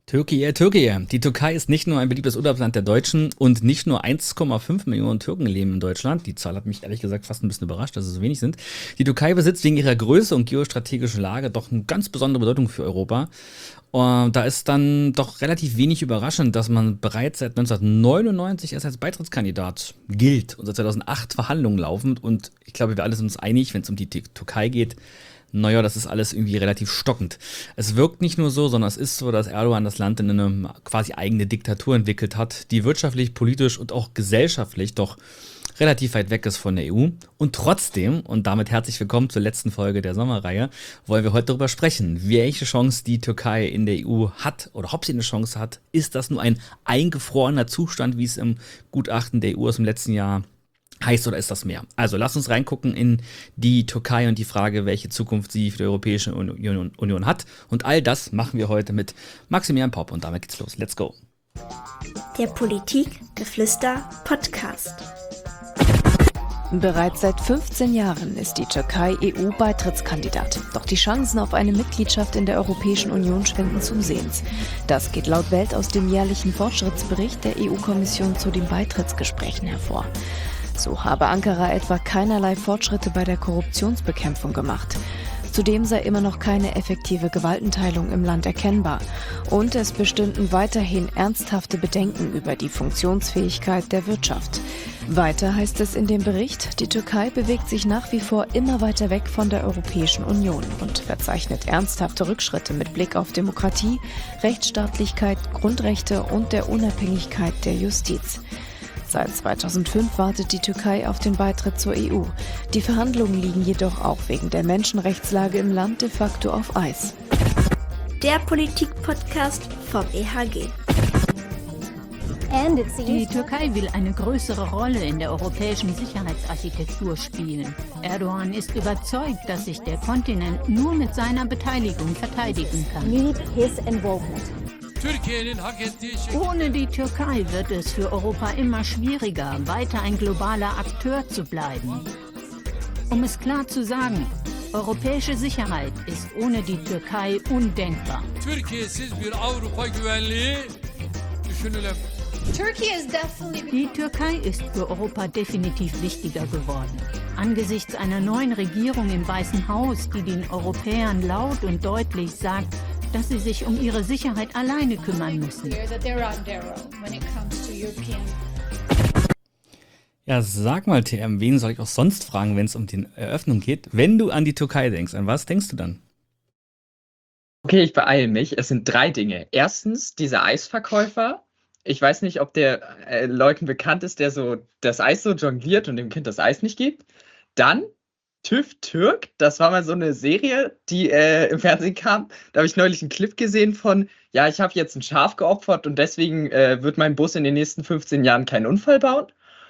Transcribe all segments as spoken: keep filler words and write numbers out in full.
Türkei, Türkei. Die Türkei ist nicht nur ein beliebtes Urlaubsland der Deutschen und nicht nur eins Komma fünf Millionen Türken leben in Deutschland. Die Zahl hat mich ehrlich gesagt fast ein bisschen überrascht, dass es so wenig sind. Die Türkei besitzt wegen ihrer Größe und geostrategischen Lage doch eine ganz besondere Bedeutung für Europa. Und da ist dann doch relativ wenig überraschend, dass man bereits seit neunzehnhundertneunundneunzig erst als Beitrittskandidat gilt und seit zweitausendacht Verhandlungen laufen. Und ich glaube, wir alle sind uns einig, wenn es um die Türkei geht, naja, das ist alles irgendwie relativ stockend. Es wirkt nicht nur so, sondern es ist so, dass Erdogan das Land in eine quasi eigene Diktatur entwickelt hat, die wirtschaftlich, politisch und auch gesellschaftlich doch relativ weit weg ist von der E U. Und trotzdem, und damit herzlich willkommen zur letzten Folge der Sommerreihe, wollen wir heute darüber sprechen, welche Chance die Türkei in der E U hat oder ob sie eine Chance hat. Ist das nur ein eingefrorener Zustand, wie es im Gutachten der E U aus dem letzten Jahr heißt, oder ist das mehr? Also lasst uns reingucken in die Türkei und die Frage, welche Zukunft sie für die Europäische Union, Union hat. Und all das machen wir heute mit Maximilian Popp und damit geht's los. Let's go. Der Politik-Geflüster-Podcast. Bereits seit fünfzehn Jahren ist die Türkei E U-Beitrittskandidat. Doch die Chancen auf eine Mitgliedschaft in der Europäischen Union schwinden zusehends. Das geht laut Welt aus dem jährlichen Fortschrittsbericht der E U-Kommission zu den Beitrittsgesprächen hervor. So habe Ankara etwa keinerlei Fortschritte bei der Korruptionsbekämpfung gemacht. Zudem sei immer noch keine effektive Gewaltenteilung im Land erkennbar. Und es bestünden weiterhin ernsthafte Bedenken über die Funktionsfähigkeit der Wirtschaft. Weiter heißt es in dem Bericht, die Türkei bewegt sich nach wie vor immer weiter weg von der Europäischen Union und verzeichnet ernsthafte Rückschritte mit Blick auf Demokratie, Rechtsstaatlichkeit, Grundrechte und der Unabhängigkeit der Justiz. Seit zweitausendfünf wartet die Türkei auf den Beitritt zur E U. Die Verhandlungen liegen jedoch auch wegen der Menschenrechtslage im Land de facto auf Eis. Der Politik-Podcast vom E H G. Die Türkei will eine größere Rolle in der europäischen Sicherheitsarchitektur spielen. Erdogan ist überzeugt, dass sich der Kontinent nur mit seiner Beteiligung verteidigen kann. Ohne die Türkei wird es für Europa immer schwieriger, weiter ein globaler Akteur zu bleiben. Um es klar zu sagen, europäische Sicherheit ist ohne die Türkei undenkbar. Die Türkei ist für Europa definitiv wichtiger geworden. Angesichts einer neuen Regierung im Weißen Haus, die den Europäern laut und deutlich sagt, dass sie sich um ihre Sicherheit alleine kümmern müssen. Ja, sag mal, T M, wen soll ich auch sonst fragen, wenn es um die Eröffnung geht? Wenn du an die Türkei denkst, an was denkst du dann? Okay, ich beeile mich. Es sind drei Dinge. Erstens, dieser Eisverkäufer. Ich weiß nicht, ob der äh, Leuten bekannt ist, der so das Eis so jongliert und dem Kind das Eis nicht gibt. Dann TÜV Türk, das war mal so eine Serie, die äh, im Fernsehen kam. Da habe ich neulich einen Clip gesehen von, ja, ich habe jetzt ein Schaf geopfert und deswegen äh, wird mein Bus in den nächsten fünfzehn Jahren keinen Unfall bauen.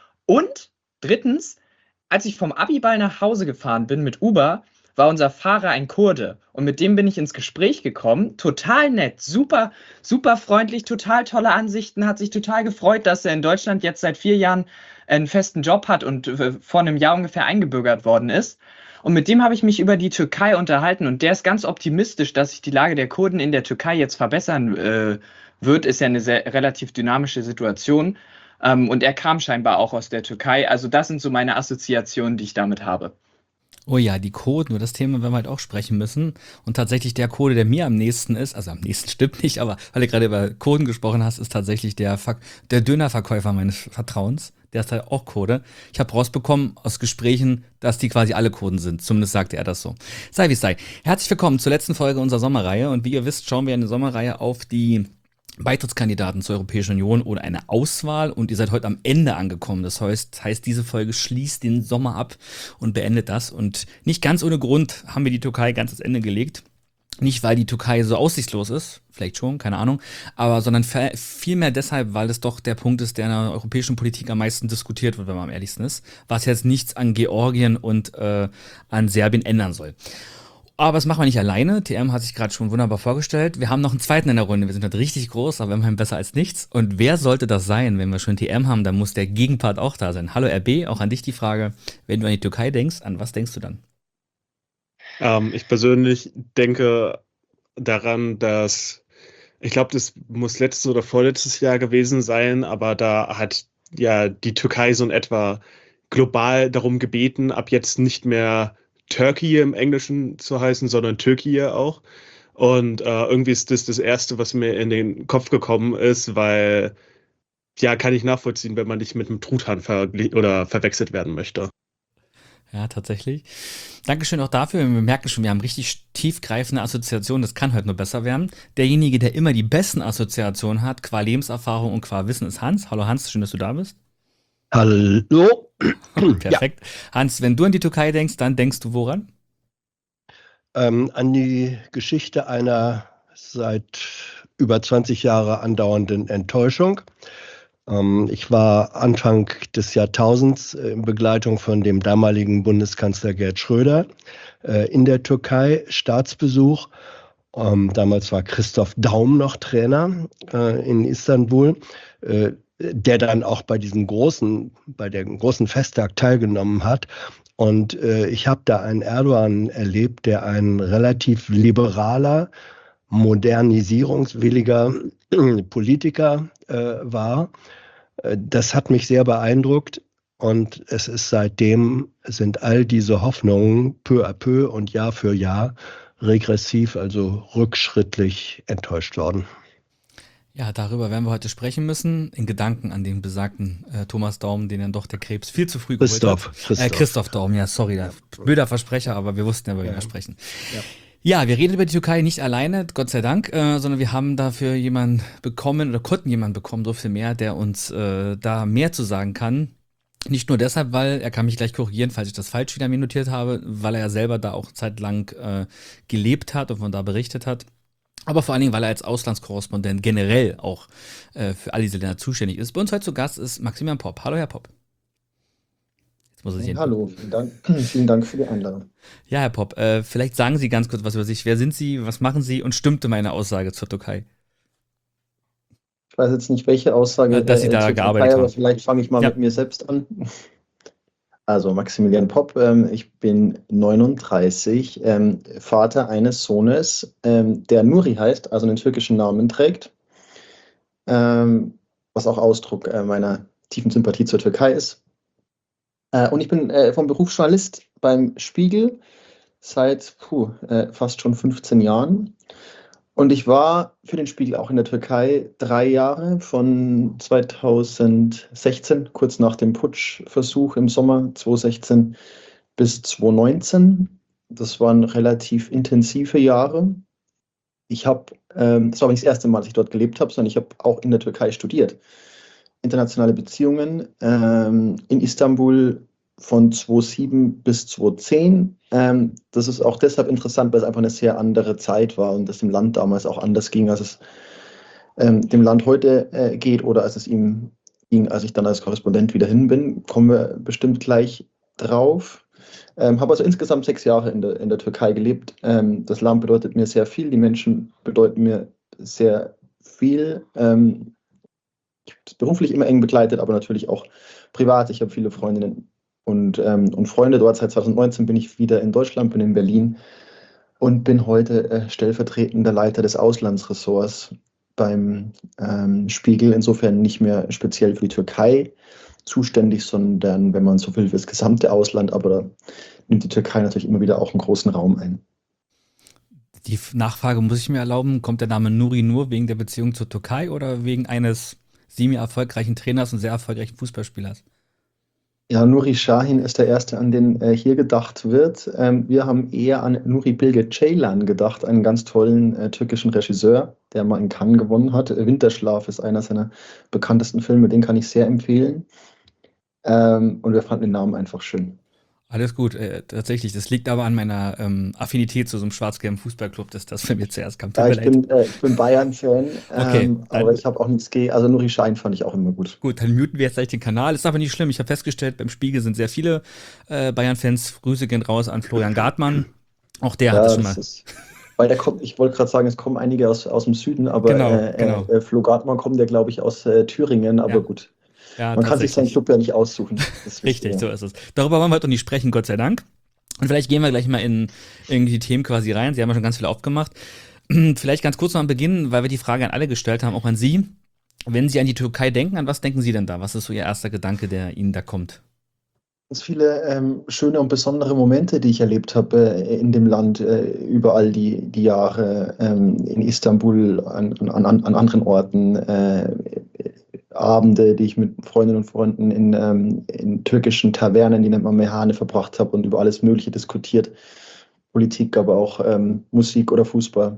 Und drittens, als ich vom Abiball nach Hause gefahren bin mit Uber, war unser Fahrer ein Kurde. Und mit dem bin ich ins Gespräch gekommen. Total nett, super, super freundlich, total tolle Ansichten, hat sich total gefreut, dass er in Deutschland jetzt seit vier Jahren einen festen Job hat und äh, vor einem Jahr ungefähr eingebürgert worden ist. Und mit dem habe ich mich über die Türkei unterhalten und der ist ganz optimistisch, dass sich die Lage der Kurden in der Türkei jetzt verbessern äh, wird. Ist ja eine sehr relativ dynamische Situation. Ähm, und er kam scheinbar auch aus der Türkei. Also das sind so meine Assoziationen, die ich damit habe. Oh ja, die Kurden, über das Thema werden wir halt auch sprechen müssen. Und tatsächlich der Kurde, der mir am nächsten ist, also am nächsten stimmt nicht, aber weil du gerade über Kurden gesprochen hast, ist tatsächlich der, Ver- der Dönerverkäufer meines Vertrauens. Der ist halt auch Kurde. Ich habe rausbekommen aus Gesprächen, dass die quasi alle Kurden sind. Zumindest sagte er das so. Sei wie es sei. Herzlich willkommen zur letzten Folge unserer Sommerreihe. Und wie ihr wisst, schauen wir in der Sommerreihe auf die Beitrittskandidaten zur Europäischen Union oder eine Auswahl und ihr seid heute am Ende angekommen. Das heißt, heißt, diese Folge schließt den Sommer ab und beendet das. Und nicht ganz ohne Grund haben wir die Türkei ganz ans Ende gelegt. Nicht, weil die Türkei so aussichtslos ist, vielleicht schon, keine Ahnung, aber sondern vielmehr deshalb, weil es doch der Punkt ist, der in der europäischen Politik am meisten diskutiert wird, wenn man am ehrlichsten ist, was jetzt nichts an Georgien und äh, an Serbien ändern soll. Aber das machen wir nicht alleine. T M hat sich gerade schon wunderbar vorgestellt. Wir haben noch einen zweiten in der Runde. Wir sind halt richtig groß, aber immerhin besser als nichts. Und wer sollte das sein? Wenn wir schon T M haben, dann muss der Gegenpart auch da sein. Hallo R B, auch an dich die Frage. Wenn du an die Türkei denkst, an was denkst du dann? Ähm, ich persönlich denke daran, dass Ich glaube, das muss letztes oder vorletztes Jahr gewesen sein, aber da hat ja die Türkei so in etwa global darum gebeten, ab jetzt nicht mehr Turkey im Englischen zu heißen, sondern Türkei auch. Und äh, irgendwie ist das das Erste, was mir in den Kopf gekommen ist, weil, ja, kann ich nachvollziehen, wenn man nicht mit einem Truthahn vergli- oder verwechselt werden möchte. Ja, tatsächlich. Dankeschön auch dafür. Wir merken schon, wir haben richtig tiefgreifende Assoziationen. Das kann heute nur besser werden. Derjenige, der immer die besten Assoziationen hat, qua Lebenserfahrung und qua Wissen, ist Hans. Hallo Hans, schön, dass du da bist. Hallo. Perfekt. Hans, wenn du an die Türkei denkst, dann denkst du woran? Ähm, an die Geschichte einer seit über zwanzig Jahre andauernden Enttäuschung. Ähm, ich war Anfang des Jahrtausends äh, in Begleitung von dem damaligen Bundeskanzler Gerd Schröder äh, in der Türkei, Staatsbesuch. Ähm, damals war Christoph Daum noch Trainer äh, in Istanbul, äh, der dann auch bei diesem großen, bei dem großen Festtag teilgenommen hat. Und äh, ich habe da einen Erdogan erlebt, der ein relativ liberaler, modernisierungswilliger Politiker äh, war. Äh, Das hat mich sehr beeindruckt. Und es ist seitdem, sind all diese Hoffnungen peu à peu und Jahr für Jahr regressiv, also rückschrittlich enttäuscht worden. Ja, darüber werden wir heute sprechen müssen. In Gedanken an den besagten äh, Thomas Daum, den dann doch der Krebs viel zu früh geholt Christoph, hat. Christoph. Äh, Christoph Daum, ja, sorry, da blöder Versprecher, aber wir wussten ja, über wen wir sprechen. Ja. Ja, wir reden über die Türkei nicht alleine, Gott sei Dank, äh, sondern wir haben dafür jemanden bekommen oder konnten jemanden bekommen, so viel mehr, der uns äh, da mehr zu sagen kann. Nicht nur deshalb, weil, er kann mich gleich korrigieren, falls ich das falsch wieder mir notiert habe, weil er ja selber da auch zeitlang äh, gelebt hat und von da berichtet hat. Aber vor allen Dingen, weil er als Auslandskorrespondent generell auch äh, für all diese Länder zuständig ist. Bei uns heute zu Gast ist Maximilian Popp. Hallo, Herr Popp. Jetzt muss er sich Hallo, vielen Dank, vielen Dank für die Einladung. Ja, Herr Popp, äh, vielleicht sagen Sie ganz kurz was über sich. Wer sind Sie, was machen Sie und stimmte meine Aussage zur Türkei? Ich weiß jetzt nicht, welche Aussage Äh, dass Sie da zur gearbeitet Türkei, aber haben. vielleicht fange ich mal Ja. mit mir selbst an. Also Maximilian Popp, ähm, ich bin neununddreißig, ähm, Vater eines Sohnes, ähm, der Nuri heißt, also einen türkischen Namen trägt, ähm, was auch Ausdruck äh, meiner tiefen Sympathie zur Türkei ist. Äh, und ich bin äh, vom Beruf Journalist beim Spiegel seit puh, äh, fast schon fünfzehn Jahren. Und ich war für den Spiegel auch in der Türkei drei Jahre, von zweitausendsechzehn, kurz nach dem Putschversuch im Sommer zweitausendsechzehn, bis zweitausendneunzehn. Das waren relativ intensive Jahre. Ich habe, ähm, das war aber nicht das erste Mal, dass ich dort gelebt habe, sondern ich habe auch in der Türkei studiert. Internationale Beziehungen ähm, in Istanbul von zweitausendsieben bis zweitausendzehn. Ähm, das ist auch deshalb interessant, weil es einfach eine sehr andere Zeit war und es dem Land damals auch anders ging, als es ähm, dem Land heute äh, geht oder als es ihm ging, als ich dann als Korrespondent wieder hin bin. Kommen wir bestimmt gleich drauf. Ähm, habe also insgesamt sechs Jahre in der, in der Türkei gelebt. Ähm, das Land bedeutet mir sehr viel, die Menschen bedeuten mir sehr viel. Ähm, ich habe das beruflich immer eng begleitet, aber natürlich auch privat. Ich habe viele Freundinnen und, ähm, und Freunde dort. Seit zweitausendneunzehn bin ich wieder in Deutschland, bin in Berlin und bin heute äh, stellvertretender Leiter des Auslandsressorts beim ähm, Spiegel. Insofern nicht mehr speziell für die Türkei zuständig, sondern, wenn man so will, für das gesamte Ausland. Aber da nimmt die Türkei natürlich immer wieder auch einen großen Raum ein. Die Nachfrage muss ich mir erlauben, kommt der Name Nuri nur wegen der Beziehung zur Türkei oder wegen eines semi-erfolgreichen Trainers und sehr erfolgreichen Fußballspielers? Ja, Nuri Sahin ist der erste, an den äh, hier gedacht wird. Ähm, wir haben eher an Nuri Bilge Ceylan gedacht, einen ganz tollen äh, türkischen Regisseur, der mal in Cannes gewonnen hat. Äh, Winterschlaf ist einer seiner bekanntesten Filme, den kann ich sehr empfehlen. Ähm, und wir fanden den Namen einfach schön. Alles gut, äh, tatsächlich. Das liegt aber an meiner ähm, Affinität zu so einem schwarz-gelben Fußballclub, dass das bei mir zuerst kam. Tut Ja, mir ich, leid. bin, äh, ich bin Bayern-Fan, Okay, ähm, dann- aber ich habe auch nichts gegen. Also Nuri Sahin fand ich auch immer gut. Gut, dann muten wir jetzt gleich den Kanal. Ist aber nicht schlimm. Ich habe festgestellt, beim Spiegel sind sehr viele äh, Bayern-Fans. Grüße gehen raus an Florian Gartmann. Auch der hat es schon mal. das ist, weil der kommt, ich wollte gerade sagen, es kommen einige aus, aus dem Süden, aber Genau, äh, genau. Äh, Flo Gartmann kommt ja, glaube ich, aus äh, Thüringen, aber Ja. gut. Ja, Man kann sich seinen tatsächlich. Club ja nicht aussuchen. Das Richtig, wisst so ihr. ist es. Darüber wollen wir heute noch nicht sprechen, Gott sei Dank. Und vielleicht gehen wir gleich mal in, in die Themen quasi rein. Sie haben ja schon ganz viel aufgemacht. Vielleicht ganz kurz noch am Beginn, weil wir die Frage an alle gestellt haben, auch an Sie. Wenn Sie an die Türkei denken, an was denken Sie denn da? Was ist so Ihr erster Gedanke, der Ihnen da kommt? Ganz viele ähm, schöne und besondere Momente, die ich erlebt habe äh, in dem Land, äh, überall die, die Jahre, ähm, in Istanbul, an, an, an anderen Orten, äh, Abende, die ich mit Freundinnen und Freunden in, ähm, in türkischen Tavernen, die nennt man Mehane, verbracht habe und über alles Mögliche diskutiert. Politik, aber auch ähm, Musik oder Fußball.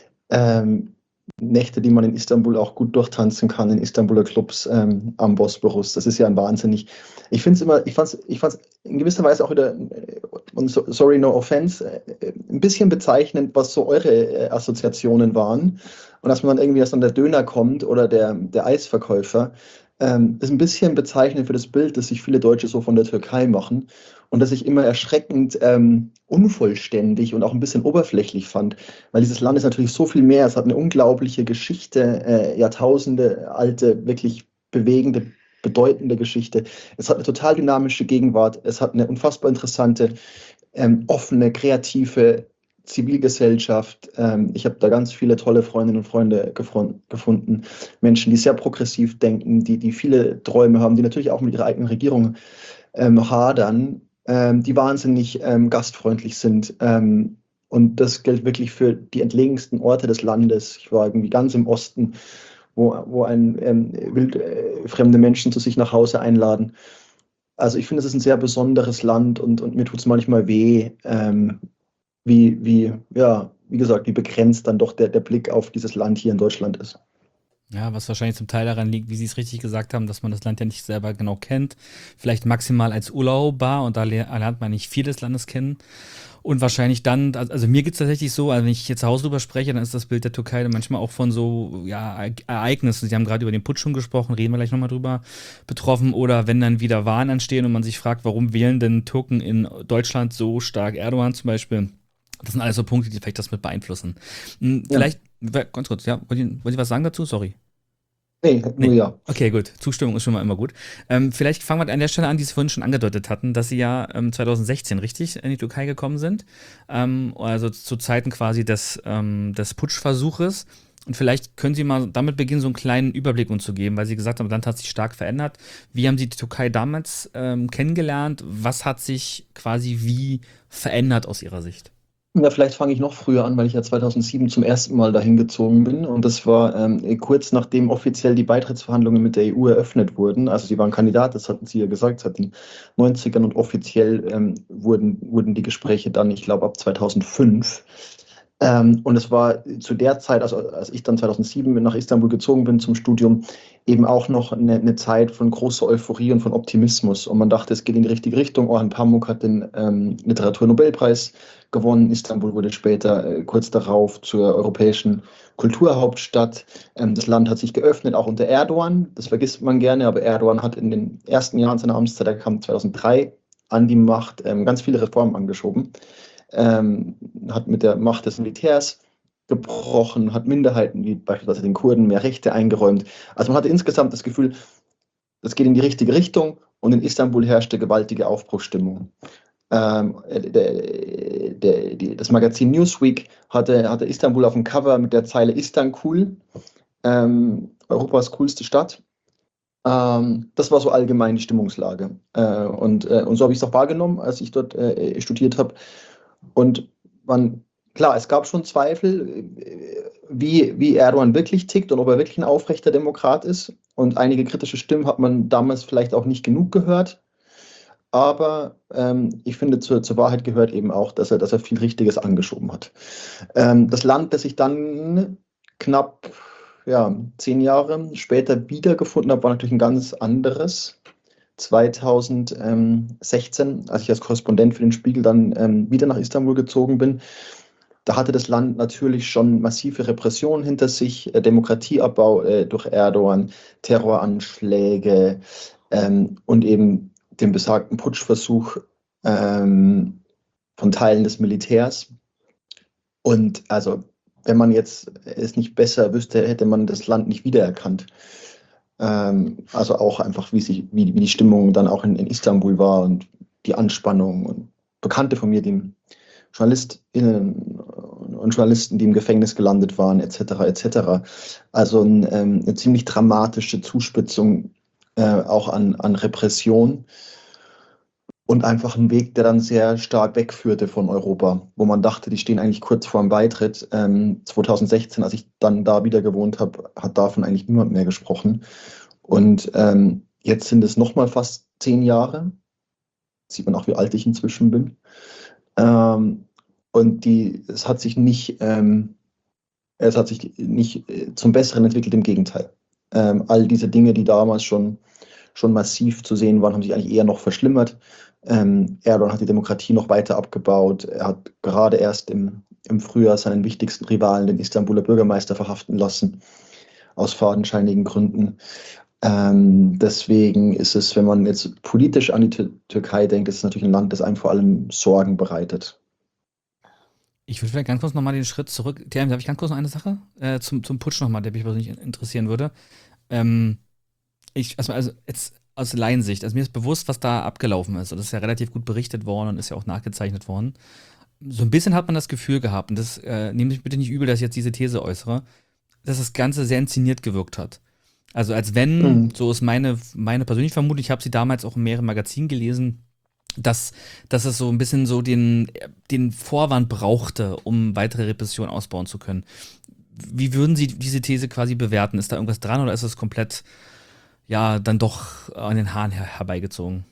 Ähm, Nächte, die man in Istanbul auch gut durchtanzen kann, in Istanbuler Clubs ähm, am Bosporus. Das ist ja ein wahnsinnig. Ich finde es immer, ich fand es ich fand's in gewisser Weise auch wieder, und so, sorry, no offense, äh, ein bisschen bezeichnend, was so eure äh, Assoziationen waren. Und dass man dann irgendwie, dass dann der Döner kommt oder der, der Eisverkäufer, ähm, ist ein bisschen bezeichnend für das Bild, das sich viele Deutsche so von der Türkei machen. Und das ich immer erschreckend ähm, unvollständig und auch ein bisschen oberflächlich fand, weil dieses Land ist natürlich so viel mehr. Es hat eine unglaubliche Geschichte, äh, Jahrtausende alte, wirklich bewegende, bedeutende Geschichte. Es hat eine total dynamische Gegenwart. Es hat eine unfassbar interessante, ähm, offene, kreative Zivilgesellschaft. Ähm, ich habe da ganz viele tolle Freundinnen und Freunde gefron- gefunden. Menschen, die sehr progressiv denken, die, die viele Träume haben, die natürlich auch mit ihrer eigenen Regierung ähm, hadern, ähm, die wahnsinnig ähm, gastfreundlich sind. Ähm, und das gilt wirklich für die entlegensten Orte des Landes. Ich war irgendwie ganz im Osten, wo, wo ein ähm, wild, äh, fremde Menschen zu sich nach Hause einladen. Also ich finde, es ist ein sehr besonderes Land und, und mir tut es manchmal weh, ähm, wie, wie, ja, wie gesagt, wie begrenzt dann doch der, der Blick auf dieses Land hier in Deutschland ist. Ja, was wahrscheinlich zum Teil daran liegt, wie Sie es richtig gesagt haben, dass man das Land ja nicht selber genau kennt. Vielleicht maximal als Urlauber und da le- lernt man nicht viel des Landes kennen. Und wahrscheinlich dann, also mir geht es tatsächlich so, also wenn ich hier zu Hause drüber spreche, dann ist das Bild der Türkei dann manchmal auch von so ja, Ereignissen. Sie haben gerade über den Putsch schon gesprochen, reden wir gleich nochmal drüber, betroffen. Oder wenn dann wieder Wahlen anstehen und man sich fragt, warum wählen denn Türken in Deutschland so stark Erdogan zum Beispiel? Das sind alles so Punkte, die vielleicht das mit beeinflussen. Hm, Ja. Vielleicht, ganz kurz, ja, wollt ihr, wollt ihr was sagen dazu? Sorry. Nee, nur Nee. ja. Okay, gut. Zustimmung ist schon mal immer gut. Ähm, vielleicht fangen wir an der Stelle an, die Sie vorhin schon angedeutet hatten, dass Sie ja ähm, zwanzig sechzehn richtig in die Türkei gekommen sind. Ähm, also zu Zeiten quasi des, ähm, des Putschversuches. Und vielleicht können Sie mal damit beginnen, so einen kleinen Überblick uns zu geben, weil Sie gesagt haben, das Land hat sich stark verändert. Wie haben Sie die Türkei damals ähm, kennengelernt? Was hat sich quasi wie verändert aus Ihrer Sicht? Ja, vielleicht fange ich noch früher an, weil ich ja zweitausendsieben zum ersten Mal dahin gezogen bin. Und das war ähm, kurz nachdem offiziell die Beitrittsverhandlungen mit der E U eröffnet wurden. Also sie waren Kandidat, das hatten Sie ja gesagt, seit den neunzigern und offiziell ähm, wurden, wurden die Gespräche dann, ich glaube, ab zweitausendfünf. Ähm, und es war zu der Zeit, also als ich dann zweitausendsieben nach Istanbul gezogen bin zum Studium, eben auch noch eine, eine Zeit von großer Euphorie und von Optimismus. Und man dachte, es geht in die richtige Richtung. Orhan Pamuk hat den ähm, Literaturnobelpreis gewonnen. Istanbul wurde später äh, kurz darauf zur europäischen Kulturhauptstadt. Ähm, das Land hat sich geöffnet, auch unter Erdogan. Das vergisst man gerne, aber Erdogan hat in den ersten Jahren seiner Amtszeit, er kam zweitausenddrei an die Macht, ähm, ganz viele Reformen angeschoben. Ähm, hat mit der Macht des Militärs gebrochen, hat Minderheiten wie beispielsweise den Kurden mehr Rechte eingeräumt. Also man hatte insgesamt das Gefühl, das geht in die richtige Richtung und in Istanbul herrschte gewaltige Aufbruchsstimmung. Ähm, der, der, die, das Magazin Newsweek hatte, hatte Istanbul auf dem Cover mit der Zeile Istanbul, ähm, Europas coolste Stadt. Ähm, das war so allgemein die Stimmungslage. Äh, und, äh, und so habe ich es auch wahrgenommen, als ich dort äh, studiert habe. Und man, klar, es gab schon Zweifel, wie, wie Erdogan wirklich tickt und ob er wirklich ein aufrechter Demokrat ist. Und einige kritische Stimmen hat man damals vielleicht auch nicht genug gehört. Aber ähm, ich finde, zur, zur Wahrheit gehört eben auch, dass er, dass er viel Richtiges angeschoben hat. Ähm, das Land, das ich dann knapp ja, zehn Jahre später wiedergefunden habe, war natürlich ein ganz anderes. zweitausendsechzehn, als ich als Korrespondent für den Spiegel dann ähm, wieder nach Istanbul gezogen bin, da hatte das Land natürlich schon massive Repressionen hinter sich, äh, Demokratieabbau äh, durch Erdogan, Terroranschläge ähm, und eben den besagten Putschversuch ähm, von Teilen des Militärs. Und also, wenn man jetzt es nicht besser wüsste, hätte man das Land nicht wiedererkannt. Also auch einfach, wie, sich, wie, wie die Stimmung dann auch in, in Istanbul war und die Anspannung. Und Bekannte von mir, die JournalistInnen und Journalisten, die im Gefängnis gelandet waren, et cetera et cetera. Also ein, ähm, eine ziemlich dramatische Zuspitzung äh, auch an, an Repression und einfach ein Weg, der dann sehr stark wegführte von Europa, wo man dachte, die stehen eigentlich kurz vor dem Beitritt. Ähm, zwanzig sechzehn, als ich dann da wieder gewohnt habe, hat davon eigentlich niemand mehr gesprochen. Und ähm, jetzt sind es nochmal fast zehn Jahre. Sieht man auch, wie alt ich inzwischen bin. Ähm, und die, es hat sich nicht, ähm, es hat sich nicht äh, zum Besseren entwickelt, im Gegenteil. Ähm, all diese Dinge, die damals schon, schon massiv zu sehen waren, haben sich eigentlich eher noch verschlimmert. Ähm, Erdogan hat die Demokratie noch weiter abgebaut. Er hat gerade erst im, im Frühjahr seinen wichtigsten Rivalen, den Istanbuler Bürgermeister, verhaften lassen, aus fadenscheinigen Gründen. Ähm, deswegen ist es, wenn man jetzt politisch an die Tür Türkei denkt, ist es natürlich ein Land, das einem vor allem Sorgen bereitet. Ich würde vielleicht ganz kurz nochmal den Schritt zurück. Terem, darf ich ganz kurz noch eine Sache äh, zum, zum Putsch nochmal, der mich persönlich interessieren würde. Ähm, ich, also, also jetzt aus Laiensicht, also mir ist bewusst, was da abgelaufen ist. Und das ist ja relativ gut berichtet worden und ist ja auch nachgezeichnet worden. So ein bisschen hat man das Gefühl gehabt, und das äh, nehmt mich bitte nicht übel, dass ich jetzt diese These äußere, dass das Ganze sehr inszeniert gewirkt hat. Also als wenn, Mhm. so ist meine, meine persönliche Vermutung, ich habe sie damals auch in mehreren Magazinen gelesen, dass, dass es so ein bisschen so den, den Vorwand brauchte, um weitere Repressionen ausbauen zu können. Wie würden Sie diese These quasi bewerten? Ist da irgendwas dran oder ist es komplett, ja, dann doch an den Haaren her herbeigezogen?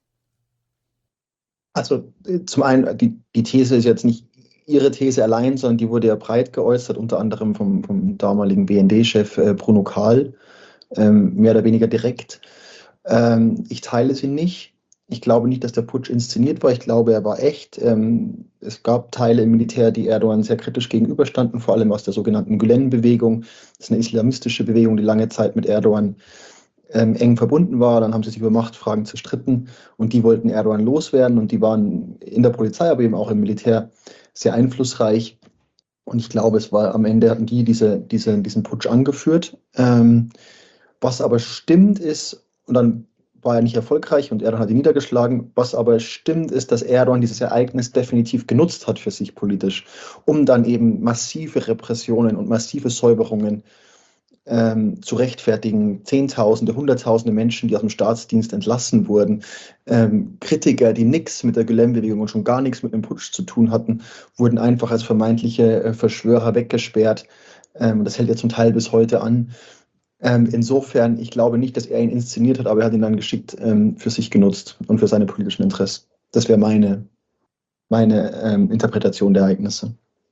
Also äh, zum einen, die, die These ist jetzt nicht Ihre These allein, sondern die wurde ja breit geäußert, unter anderem vom, vom damaligen B N D-Chef äh, Bruno Kahl, ähm, mehr oder weniger direkt. Ähm, ich teile sie nicht. Ich glaube nicht, dass der Putsch inszeniert war. Ich glaube, er war echt. Ähm, es gab Teile im Militär, die Erdogan sehr kritisch gegenüberstanden, vor allem aus der sogenannten Gülen-Bewegung. Das ist eine islamistische Bewegung, die lange Zeit mit Erdogan ähm, eng verbunden war. Dann haben sie sich über Machtfragen zerstritten und die wollten Erdogan loswerden und die waren in der Polizei, aber eben auch im Militär sehr einflussreich. Und ich glaube, es war am Ende hatten die diese, diese, diesen Putsch angeführt. Ähm, was aber stimmt ist, und dann war er nicht erfolgreich und Erdogan hat ihn niedergeschlagen. Was aber stimmt, ist, dass Erdogan dieses Ereignis definitiv genutzt hat für sich politisch, um dann eben massive Repressionen und massive Säuberungen ähm, zu rechtfertigen. Zehntausende, Hunderttausende Menschen, die aus dem Staatsdienst entlassen wurden, ähm, Kritiker, die nichts mit der Gülen-Bewegung und schon gar nichts mit dem Putsch zu tun hatten, wurden einfach als vermeintliche äh, Verschwörer weggesperrt. Ähm, das hält ja zum Teil bis heute an. Ähm, insofern, ich glaube nicht, dass er ihn inszeniert hat, aber er hat ihn dann geschickt ähm, für sich genutzt und für seine politischen Interessen. Das wäre meine, meine ähm, Interpretation der Ereignisse.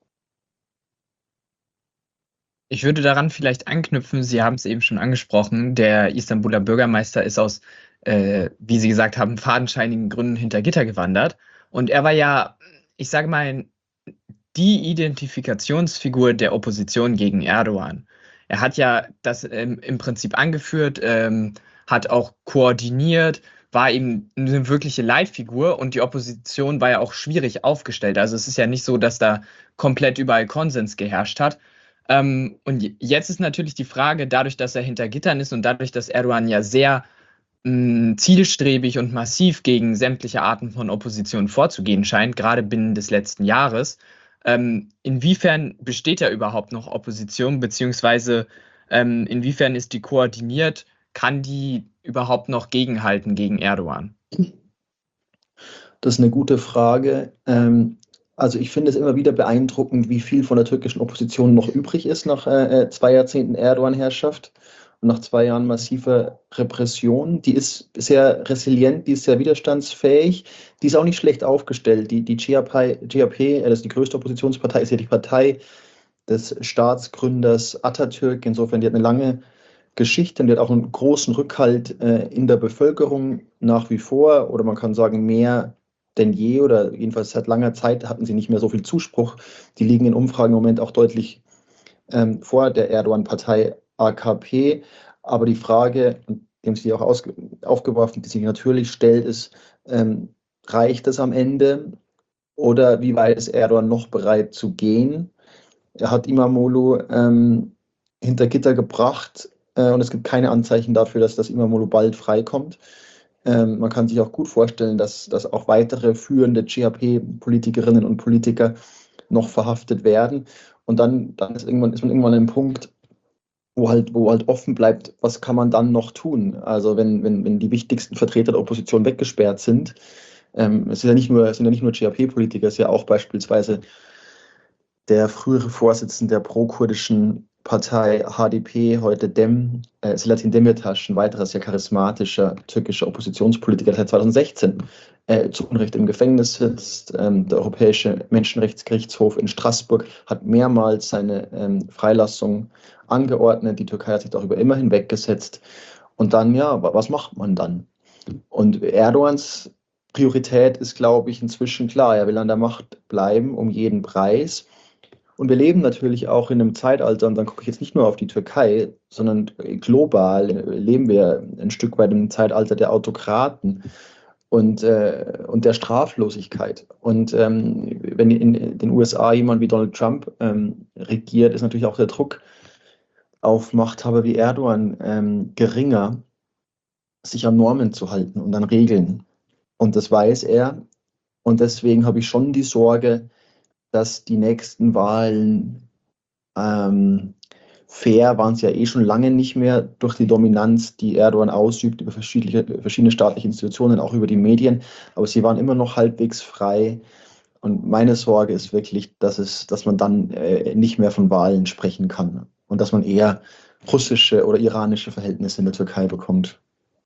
Ich würde daran vielleicht anknüpfen, Sie haben es eben schon angesprochen, der Istanbuler Bürgermeister ist aus, äh, wie Sie gesagt haben, fadenscheinigen Gründen hinter Gitter gewandert. Und er war ja, ich sage mal, die Identifikationsfigur der Opposition gegen Erdogan. Er hat ja das ähm, im Prinzip angeführt, ähm, hat auch koordiniert, war eben eine wirkliche Leitfigur und die Opposition war ja auch schwierig aufgestellt. Also es ist ja nicht so, dass da komplett überall Konsens geherrscht hat. Ähm, und jetzt ist natürlich die Frage, dadurch, dass er hinter Gittern ist und dadurch, dass Erdogan ja sehr mh, zielstrebig und massiv gegen sämtliche Arten von Opposition vorzugehen scheint, gerade binnen des letzten Jahres, ähm, inwiefern besteht da überhaupt noch Opposition, beziehungsweise ähm, inwiefern ist die koordiniert, kann die überhaupt noch gegenhalten gegen Erdogan? Das ist eine gute Frage. Ähm, also ich finde es immer wieder beeindruckend, wie viel von der türkischen Opposition noch übrig ist nach äh, zwei Jahrzehnten Erdogan-Herrschaft und nach zwei Jahren massiver Repression. Die ist sehr resilient, die ist sehr widerstandsfähig, die ist auch nicht schlecht aufgestellt. Die, die G A P, G A P, das ist die größte Oppositionspartei, ist ja die Partei des Staatsgründers Atatürk. Insofern, die hat eine lange Geschichte und die hat auch einen großen Rückhalt äh, in der Bevölkerung nach wie vor, oder man kann sagen mehr denn je, oder jedenfalls seit langer Zeit hatten sie nicht mehr so viel Zuspruch. Die liegen in Umfragen im Moment auch deutlich ähm, vor der Erdogan-Partei A K P. Aber die Frage, die Sie auch ausge- aufgeworfen, die sich natürlich stellt, ist, ähm, reicht es am Ende oder wie weit ist Erdogan noch bereit zu gehen? Er hat Imamoglu ähm, hinter Gitter gebracht äh, und es gibt keine Anzeichen dafür, dass das Imamoglu bald freikommt. Ähm, man kann sich auch gut vorstellen, dass, dass auch weitere führende G A P-Politikerinnen und Politiker noch verhaftet werden. Und dann, dann ist, irgendwann, ist man irgendwann an einem Punkt, wo halt, wo halt offen bleibt, was kann man dann noch tun? Also wenn, wenn, wenn die wichtigsten Vertreter der Opposition weggesperrt sind, ähm, es sind ja nicht nur, es sind ja nicht nur G A P-Politiker, es ist ja auch beispielsweise der frühere Vorsitzende der pro-kurdischen Partei H D P, heute Dem, äh, Selahattin Demirtas, ein weiterer sehr charismatischer türkischer Oppositionspolitiker, der seit zweitausendsechzehn äh, zu Unrecht im Gefängnis sitzt. Ähm, der Europäische Menschenrechtsgerichtshof in Straßburg hat mehrmals seine ähm, Freilassung angeordnet. Die Türkei hat sich darüber immer hinweggesetzt. Und dann, ja, was macht man dann? Und Erdogans Priorität ist, glaube ich, inzwischen klar. Er will an der Macht bleiben, um jeden Preis. Und wir leben natürlich auch in einem Zeitalter, und dann gucke ich jetzt nicht nur auf die Türkei, sondern global leben wir ein Stück weit im Zeitalter der Autokraten und, äh, und der Straflosigkeit. Und ähm, wenn in den U S A jemand wie Donald Trump ähm, regiert, ist natürlich auch der Druck auf Machthaber wie Erdogan ähm, geringer, sich an Normen zu halten und an Regeln. Und das weiß er. Und deswegen habe ich schon die Sorge, dass die nächsten Wahlen ähm, fair waren es ja eh schon lange nicht mehr durch die Dominanz, die Erdogan ausübt über verschiedene, verschiedene staatliche Institutionen, auch über die Medien. Aber sie waren immer noch halbwegs frei. Und meine Sorge ist wirklich, dass, es, dass man dann äh, nicht mehr von Wahlen sprechen kann und dass man eher russische oder iranische Verhältnisse in der Türkei bekommt.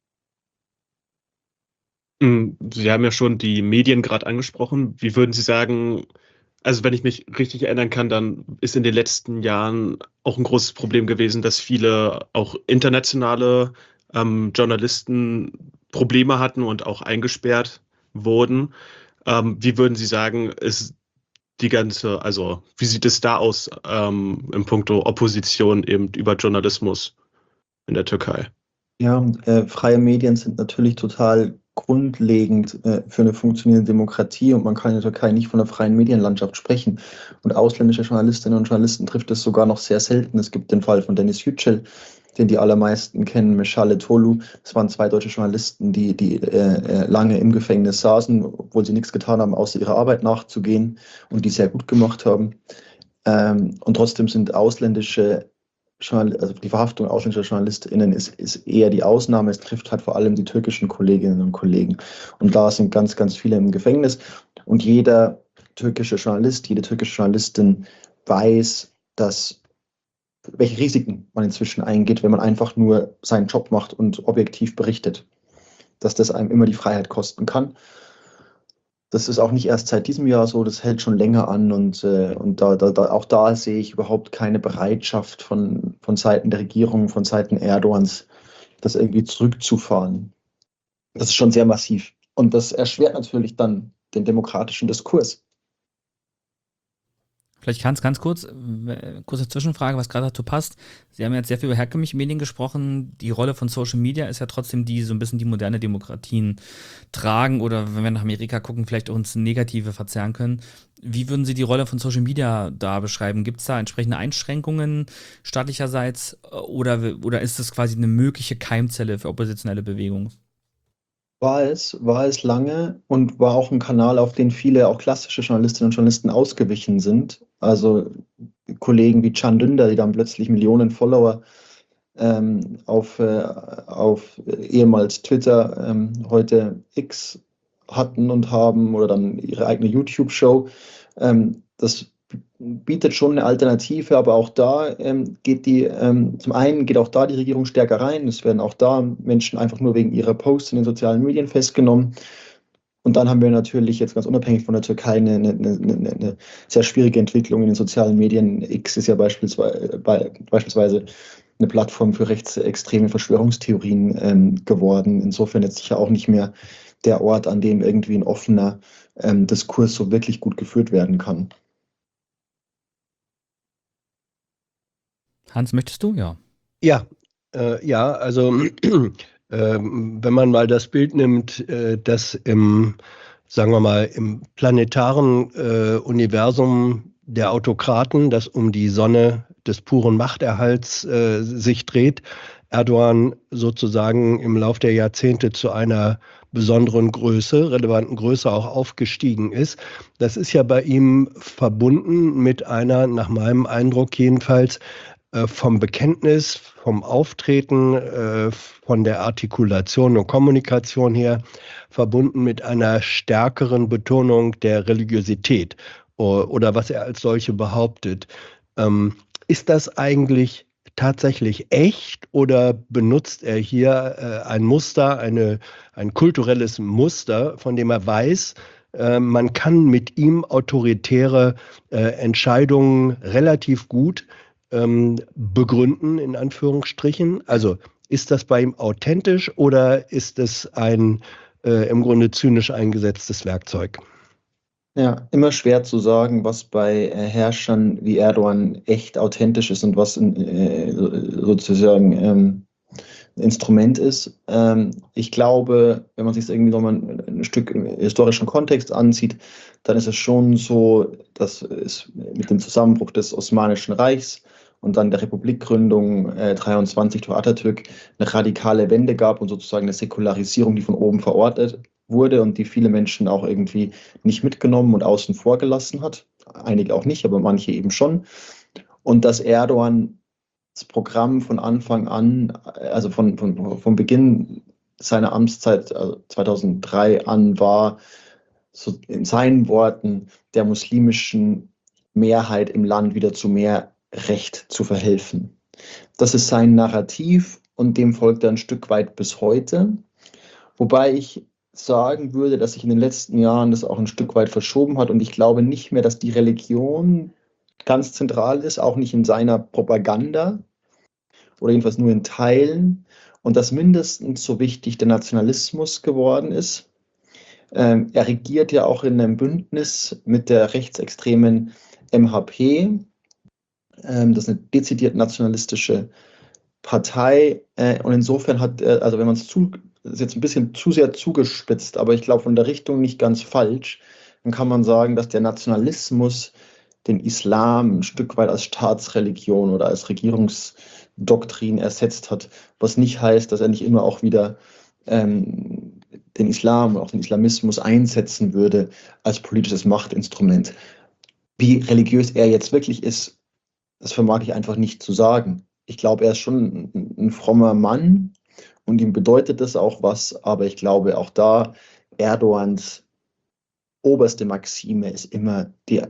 Sie haben ja schon die Medien gerade angesprochen. Wie würden Sie sagen, also wenn ich mich richtig erinnern kann, dann ist in den letzten Jahren auch ein großes Problem gewesen, dass viele auch internationale ähm, Journalisten Probleme hatten und auch eingesperrt wurden. Ähm, wie würden Sie sagen, ist die ganze, also wie sieht es da aus ähm, im Punkto Opposition eben über Journalismus in der Türkei? Ja, äh, freie Medien sind natürlich total grundlegend äh, für eine funktionierende Demokratie, und man kann in der Türkei nicht von einer freien Medienlandschaft sprechen. Und ausländische Journalistinnen und Journalisten trifft es sogar noch sehr selten. Es gibt den Fall von Dennis Yücel, den die allermeisten kennen, Meşale Tolu. Das waren zwei deutsche Journalisten, die, die äh, lange im Gefängnis saßen, obwohl sie nichts getan haben, außer ihrer Arbeit nachzugehen, und die sehr gut gemacht haben. Ähm, und trotzdem sind ausländische also die Verhaftung ausländischer JournalistInnen ist, ist eher die Ausnahme. Es trifft halt vor allem die türkischen Kolleginnen und Kollegen. Und da sind ganz, ganz viele im Gefängnis. Und jeder türkische Journalist, jede türkische Journalistin weiß, dass, welche Risiken man inzwischen eingeht, wenn man einfach nur seinen Job macht und objektiv berichtet. Dass das einem immer die Freiheit kosten kann. Das ist auch nicht erst seit diesem Jahr so, das hält schon länger an, und, äh, und da, da, da, auch da sehe ich überhaupt keine Bereitschaft von, von Seiten der Regierung, von Seiten Erdogans, das irgendwie zurückzufahren. Das ist schon sehr massiv. Und das erschwert natürlich dann den demokratischen Diskurs. Vielleicht ganz, ganz kurz, äh, kurze Zwischenfrage, was gerade dazu passt. Sie haben jetzt sehr viel über herkömmliche Medien gesprochen. Die Rolle von Social Media ist ja trotzdem die, so ein bisschen die moderne Demokratien tragen oder, wenn wir nach Amerika gucken, vielleicht auch ins Negative verzerren können. Wie würden Sie die Rolle von Social Media da beschreiben? Gibt es da entsprechende Einschränkungen staatlicherseits oder, oder ist das quasi eine mögliche Keimzelle für oppositionelle Bewegungen? War es, war es lange und war auch ein Kanal, auf den viele auch klassische Journalistinnen und Journalisten ausgewichen sind. Also Kollegen wie Can Dündar, die dann plötzlich Millionen Follower ähm, auf, äh, auf ehemals Twitter, ähm, heute X hatten und haben, oder dann ihre eigene YouTube-Show. Ähm, das bietet schon eine Alternative, aber auch da ähm, geht die, ähm, zum einen geht auch da die Regierung stärker rein. Es werden auch da Menschen einfach nur wegen ihrer Posts in den sozialen Medien festgenommen. Und dann haben wir natürlich jetzt ganz unabhängig von der Türkei eine, eine, eine, eine sehr schwierige Entwicklung in den sozialen Medien. X ist ja beispielsweise, bei, beispielsweise eine Plattform für rechtsextreme Verschwörungstheorien ähm, geworden. Insofern jetzt sicher auch nicht mehr der Ort, an dem irgendwie ein offener ähm, Diskurs so wirklich gut geführt werden kann. Hans, möchtest du? Ja. Ja, äh, ja, also äh, wenn man mal das Bild nimmt, äh, dass im, sagen wir mal, im planetaren äh, Universum der Autokraten, das um die Sonne des puren Machterhalts äh, sich dreht, Erdogan sozusagen im Lauf der Jahrzehnte zu einer besonderen Größe, relevanten Größe auch aufgestiegen ist. Das ist ja bei ihm verbunden mit einer, nach meinem Eindruck jedenfalls, äh, vom Bekenntnis, vom Auftreten, äh, von der Artikulation und Kommunikation her, verbunden mit einer stärkeren Betonung der Religiosität o- oder was er als solche behauptet. Ähm, ist das eigentlich tatsächlich echt oder benutzt er hier äh, ein Muster, eine, ein kulturelles Muster, von dem er weiß, äh, man kann mit ihm autoritäre äh, Entscheidungen relativ gut ähm, begründen, in Anführungsstrichen? Also ist das bei ihm authentisch oder ist es ein äh, im Grunde zynisch eingesetztes Werkzeug? Ja, immer schwer zu sagen, was bei äh, Herrschern wie Erdogan echt authentisch ist und was äh, so- sozusagen ähm, ein Instrument ist. Ähm, ich glaube, wenn man sich das irgendwie nochmal ein, ein Stück im historischen Kontext ansieht, dann ist es schon so, dass es mit dem Zusammenbruch des Osmanischen Reichs und dann der Republikgründung äh, dreiundzwanzig durch Atatürk eine radikale Wende gab und sozusagen eine Säkularisierung, die von oben verordnet wurde und die viele Menschen auch irgendwie nicht mitgenommen und außen vor gelassen hat. Einige auch nicht, aber manche eben schon. Und dass Erdogan das Programm von Anfang an, also von, von, vom Beginn seiner Amtszeit, also zweitausenddrei an, war, so in seinen Worten, der muslimischen Mehrheit im Land wieder zu mehr Recht zu verhelfen. Das ist sein Narrativ und dem folgt er ein Stück weit bis heute. Wobei ich sagen würde, dass sich in den letzten Jahren das auch ein Stück weit verschoben hat und ich glaube nicht mehr, dass die Religion ganz zentral ist, auch nicht in seiner Propaganda oder jedenfalls nur in Teilen und dass mindestens so wichtig der Nationalismus geworden ist. Ähm, er regiert ja auch in einem Bündnis mit der rechtsextremen M H P. Ähm, das ist eine dezidiert nationalistische Partei äh, und insofern hat, äh, also wenn man es zu, das ist jetzt ein bisschen zu sehr zugespitzt, aber ich glaube von der Richtung nicht ganz falsch, dann kann man sagen, dass der Nationalismus den Islam ein Stück weit als Staatsreligion oder als Regierungsdoktrin ersetzt hat, was nicht heißt, dass er nicht immer auch wieder ähm, den Islam, auch den Islamismus einsetzen würde als politisches Machtinstrument. Wie religiös er jetzt wirklich ist, das vermag ich einfach nicht zu sagen. Ich glaube, er ist schon ein, ein frommer Mann und ihm bedeutet das auch was, aber ich glaube auch da, Erdogans oberste Maxime ist immer die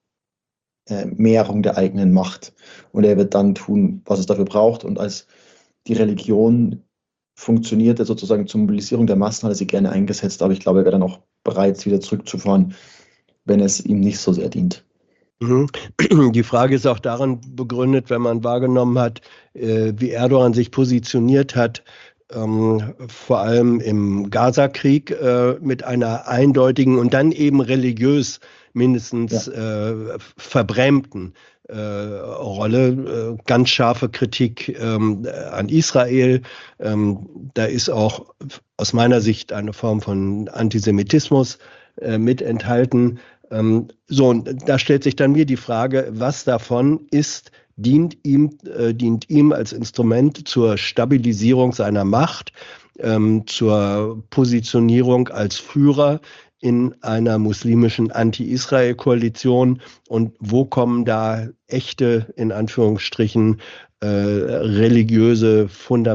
äh, Mehrung der eigenen Macht. Und er wird dann tun, was es dafür braucht. Und als die Religion funktionierte sozusagen zur Mobilisierung der Massen, hat er sie gerne eingesetzt, aber ich glaube, er wäre dann auch bereit, wieder zurückzufahren, wenn es ihm nicht so sehr dient. Mhm. Die Frage ist auch darin begründet, wenn man wahrgenommen hat, äh, wie Erdogan sich positioniert hat, ähm, vor allem im Gaza-Krieg äh, mit einer eindeutigen und dann eben religiös mindestens ja. äh, verbrämten äh, Rolle. Äh, ganz scharfe Kritik ähm, an Israel. Ähm, da ist auch aus meiner Sicht eine Form von Antisemitismus äh, mit enthalten. Ähm, so, und da stellt sich dann mir die Frage, was davon ist, dient ihm, äh, dient ihm als Instrument zur Stabilisierung seiner Macht, ähm, zur Positionierung als Führer in einer muslimischen Anti-Israel-Koalition und wo kommen da echte, in Anführungsstrichen, äh, religiöse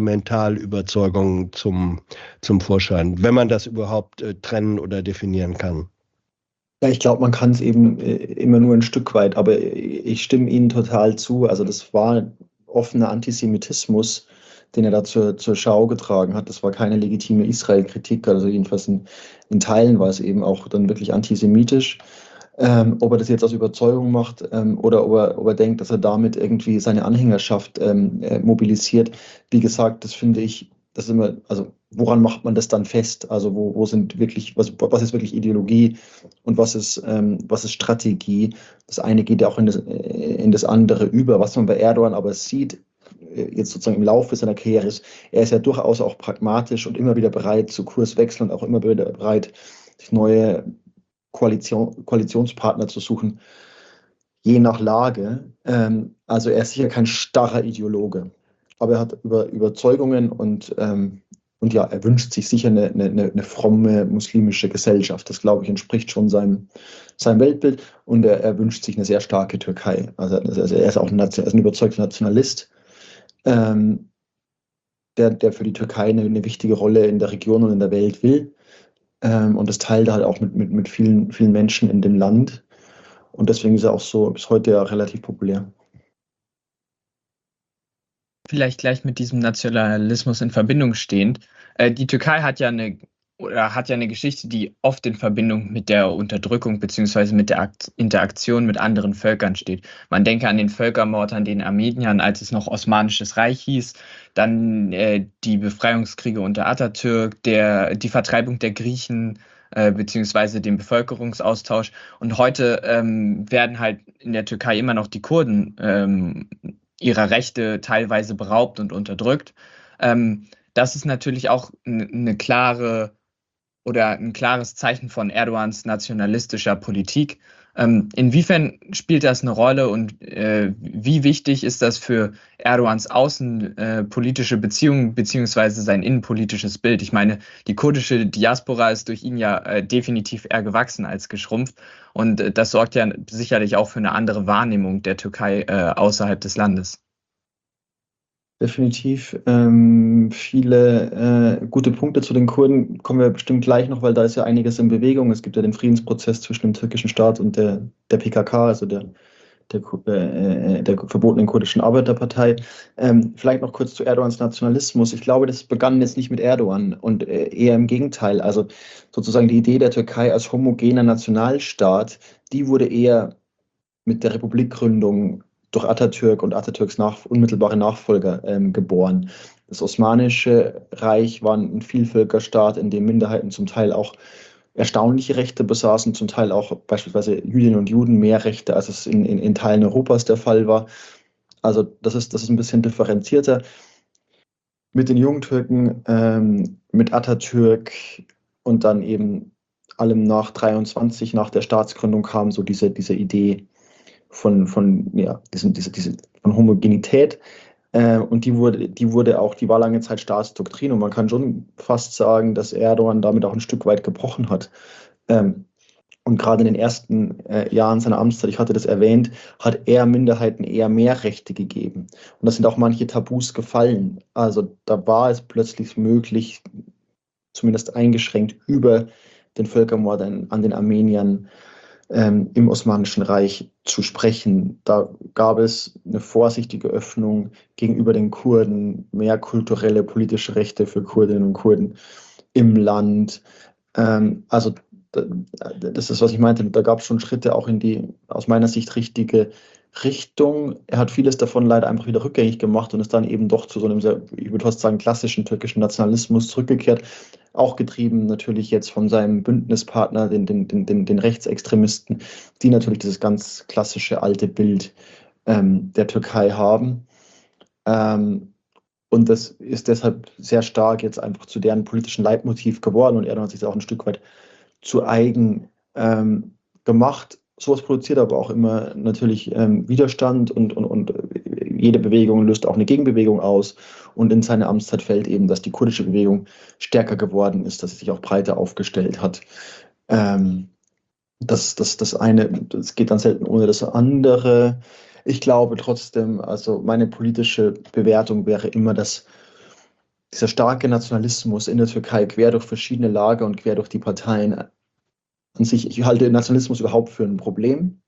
Fundamentalüberzeugungen zum, zum Vorschein, wenn man das überhaupt äh, trennen oder definieren kann? Ja, ich glaube, man kann es eben äh, immer nur ein Stück weit, aber ich stimme Ihnen total zu. Also das war offener Antisemitismus, den er da zur, zur Schau getragen hat. Das war keine legitime Israel-Kritik, also jedenfalls in, in Teilen war es eben auch dann wirklich antisemitisch. Ähm, ob er das jetzt aus Überzeugung macht ähm, oder ob er, ob er denkt, dass er damit irgendwie seine Anhängerschaft ähm, äh, mobilisiert. Wie gesagt, das finde ich, das ist immer, also woran macht man das dann fest? Also wo, wo sind wirklich, was, was ist wirklich Ideologie und was ist, ähm, was ist Strategie? Das eine geht ja auch in das, in das andere über. Was man bei Erdogan aber sieht, jetzt sozusagen im Laufe seiner Karriere ist, er ist ja durchaus auch pragmatisch und immer wieder bereit zu Kurswechseln und auch immer wieder bereit, sich neue Koalition, Koalitionspartner zu suchen, je nach Lage. Ähm, also er ist sicher kein starrer Ideologe, aber er hat über Überzeugungen und ähm, Und ja, er wünscht sich sicher eine, eine, eine fromme muslimische Gesellschaft. Das, glaube ich, entspricht schon seinem, seinem Weltbild. Und er, er wünscht sich eine sehr starke Türkei. Also, also er ist auch ein, Nation, er ist ein überzeugter Nationalist, ähm, der, der für die Türkei eine, eine wichtige Rolle in der Region und in der Welt will. Ähm, und das teilt er halt auch mit, mit, mit vielen, vielen Menschen in dem Land. Und deswegen ist er auch so bis heute ja relativ populär. Vielleicht gleich mit diesem Nationalismus in Verbindung stehend. Äh, die Türkei hat ja eine oder hat ja eine Geschichte, die oft in Verbindung mit der Unterdrückung beziehungsweise mit der Akt- Interaktion mit anderen Völkern steht. Man denke an den Völkermord an den Armeniern, als es noch Osmanisches Reich hieß, dann äh, die Befreiungskriege unter Atatürk, der, die Vertreibung der Griechen äh, beziehungsweise den Bevölkerungsaustausch. Und heute ähm, werden halt in der Türkei immer noch die Kurden ähm, ihrer Rechte teilweise beraubt und unterdrückt. Ähm, das ist natürlich auch eine klare oder ein klares Zeichen von Erdogans nationalistischer Politik. Ähm, inwiefern spielt das eine Rolle und äh, wie wichtig ist das für Erdogans außenpolitische äh, Beziehungen beziehungsweise sein innenpolitisches Bild? Ich meine, die kurdische Diaspora ist durch ihn ja äh, definitiv eher gewachsen als geschrumpft und äh, das sorgt ja sicherlich auch für eine andere Wahrnehmung der Türkei äh, außerhalb des Landes. Definitiv ähm, viele äh, gute Punkte zu den Kurden kommen wir bestimmt gleich noch, weil da ist ja einiges in Bewegung. Es gibt ja den Friedensprozess zwischen dem türkischen Staat und der, der P K K, also der, der, äh, der verbotenen kurdischen Arbeiterpartei. Ähm, vielleicht noch kurz zu Erdogans Nationalismus. Ich glaube, das begann jetzt nicht mit Erdogan und äh, eher im Gegenteil. Also sozusagen die Idee der Türkei als homogener Nationalstaat, die wurde eher mit der Republikgründung durch Atatürk und Atatürks nach, unmittelbare Nachfolger ähm, geboren. Das Osmanische Reich war ein Vielvölkerstaat, in dem Minderheiten zum Teil auch erstaunliche Rechte besaßen, zum Teil auch beispielsweise Jüdinnen und Juden mehr Rechte, als es in, in, in Teilen Europas der Fall war. Also das ist, das ist ein bisschen differenzierter. Mit den Jungtürken, ähm, mit Atatürk und dann eben allem nach dreiundzwanzig, nach der Staatsgründung kam so diese, diese Idee, von, von, ja, diese, diese, diese, von Homogenität. Äh, und die wurde, die wurde auch, die war lange Zeit Staatsdoktrin. Und man kann schon fast sagen, dass Erdogan damit auch ein Stück weit gebrochen hat. Ähm, und gerade in den ersten äh, Jahren seiner Amtszeit, ich hatte das erwähnt, hat er Minderheiten eher mehr Rechte gegeben. Und da sind auch manche Tabus gefallen. Also da war es plötzlich möglich, zumindest eingeschränkt, über den Völkermord an, an den Armeniern Ähm, im Osmanischen Reich zu sprechen. Da gab es eine vorsichtige Öffnung gegenüber den Kurden, mehr kulturelle, politische Rechte für Kurdinnen und Kurden im Land. Ähm, also das ist, was ich meinte, da gab es schon Schritte auch in die, aus meiner Sicht, richtige Richtung. Er hat vieles davon leider einfach wieder rückgängig gemacht und ist dann eben doch zu so einem sehr, ich würde fast sagen, klassischen türkischen Nationalismus zurückgekehrt. Auch getrieben natürlich jetzt von seinem Bündnispartner, den, den, den, den Rechtsextremisten, die natürlich dieses ganz klassische alte Bild ähm, der Türkei haben. Ähm, und das ist deshalb sehr stark jetzt einfach zu deren politischen Leitmotiv geworden und Erdogan hat sich das auch ein Stück weit zu eigen ähm, gemacht. Sowas produziert aber auch immer natürlich ähm, Widerstand und, und, und jede Bewegung löst auch eine Gegenbewegung aus. Und in seine Amtszeit fällt eben, dass die kurdische Bewegung stärker geworden ist, dass sie sich auch breiter aufgestellt hat. Ähm, das, das, das eine, das geht dann selten ohne das andere. Ich glaube trotzdem, also meine politische Bewertung wäre immer, dass dieser starke Nationalismus in der Türkei quer durch verschiedene Lager und quer durch die Parteien an sich, ich halte Nationalismus überhaupt für ein Problem.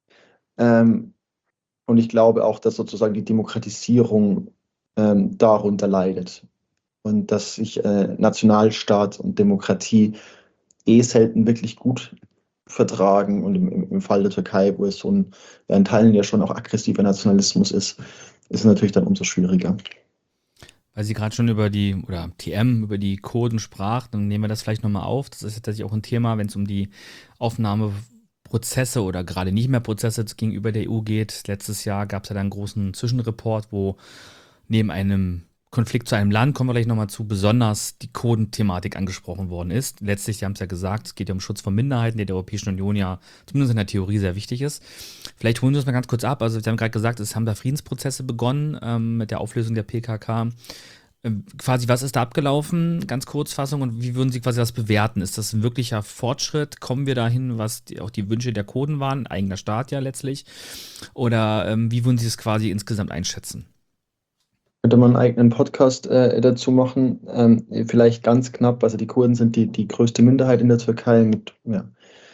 Ähm, und ich glaube auch, dass sozusagen die Demokratisierung ähm, darunter leidet. Und dass sich äh, Nationalstaat und Demokratie eh selten wirklich gut vertragen. Und im, im Fall der Türkei, wo es so ein, ja, in Teilen ja schon auch aggressiver Nationalismus ist, ist es natürlich dann umso schwieriger. Weil sie gerade schon über die, oder T M, über die Kurden sprach, dann nehmen wir das vielleicht nochmal auf. Das ist tatsächlich auch ein Thema, wenn es um die Aufnahmeprozesse oder gerade nicht mehr Prozesse gegenüber der E U geht. Letztes Jahr gab es ja dann einen großen Zwischenreport, wo neben einem Konflikt zu einem Land, kommen wir gleich nochmal zu, besonders die Kurden-Thematik angesprochen worden ist. Letztlich, Sie haben es ja gesagt, es geht ja um Schutz von Minderheiten, der der Europäischen Union ja zumindest in der Theorie sehr wichtig ist. Vielleicht holen Sie uns mal ganz kurz ab. Also Sie haben gerade gesagt, es haben da Friedensprozesse begonnen ähm, mit der Auflösung der P K K. Ähm, quasi, was ist da abgelaufen? Ganz Kurzfassung, und wie würden Sie quasi das bewerten? Ist das ein wirklicher Fortschritt? Kommen wir dahin, was die, auch die Wünsche der Kurden waren? Eigener Staat ja letztlich. Oder ähm, wie würden Sie es quasi insgesamt einschätzen? Könnte man einen eigenen Podcast äh, dazu machen. Ähm, vielleicht ganz knapp, also die Kurden sind die, die größte Minderheit in der Türkei mit, ja,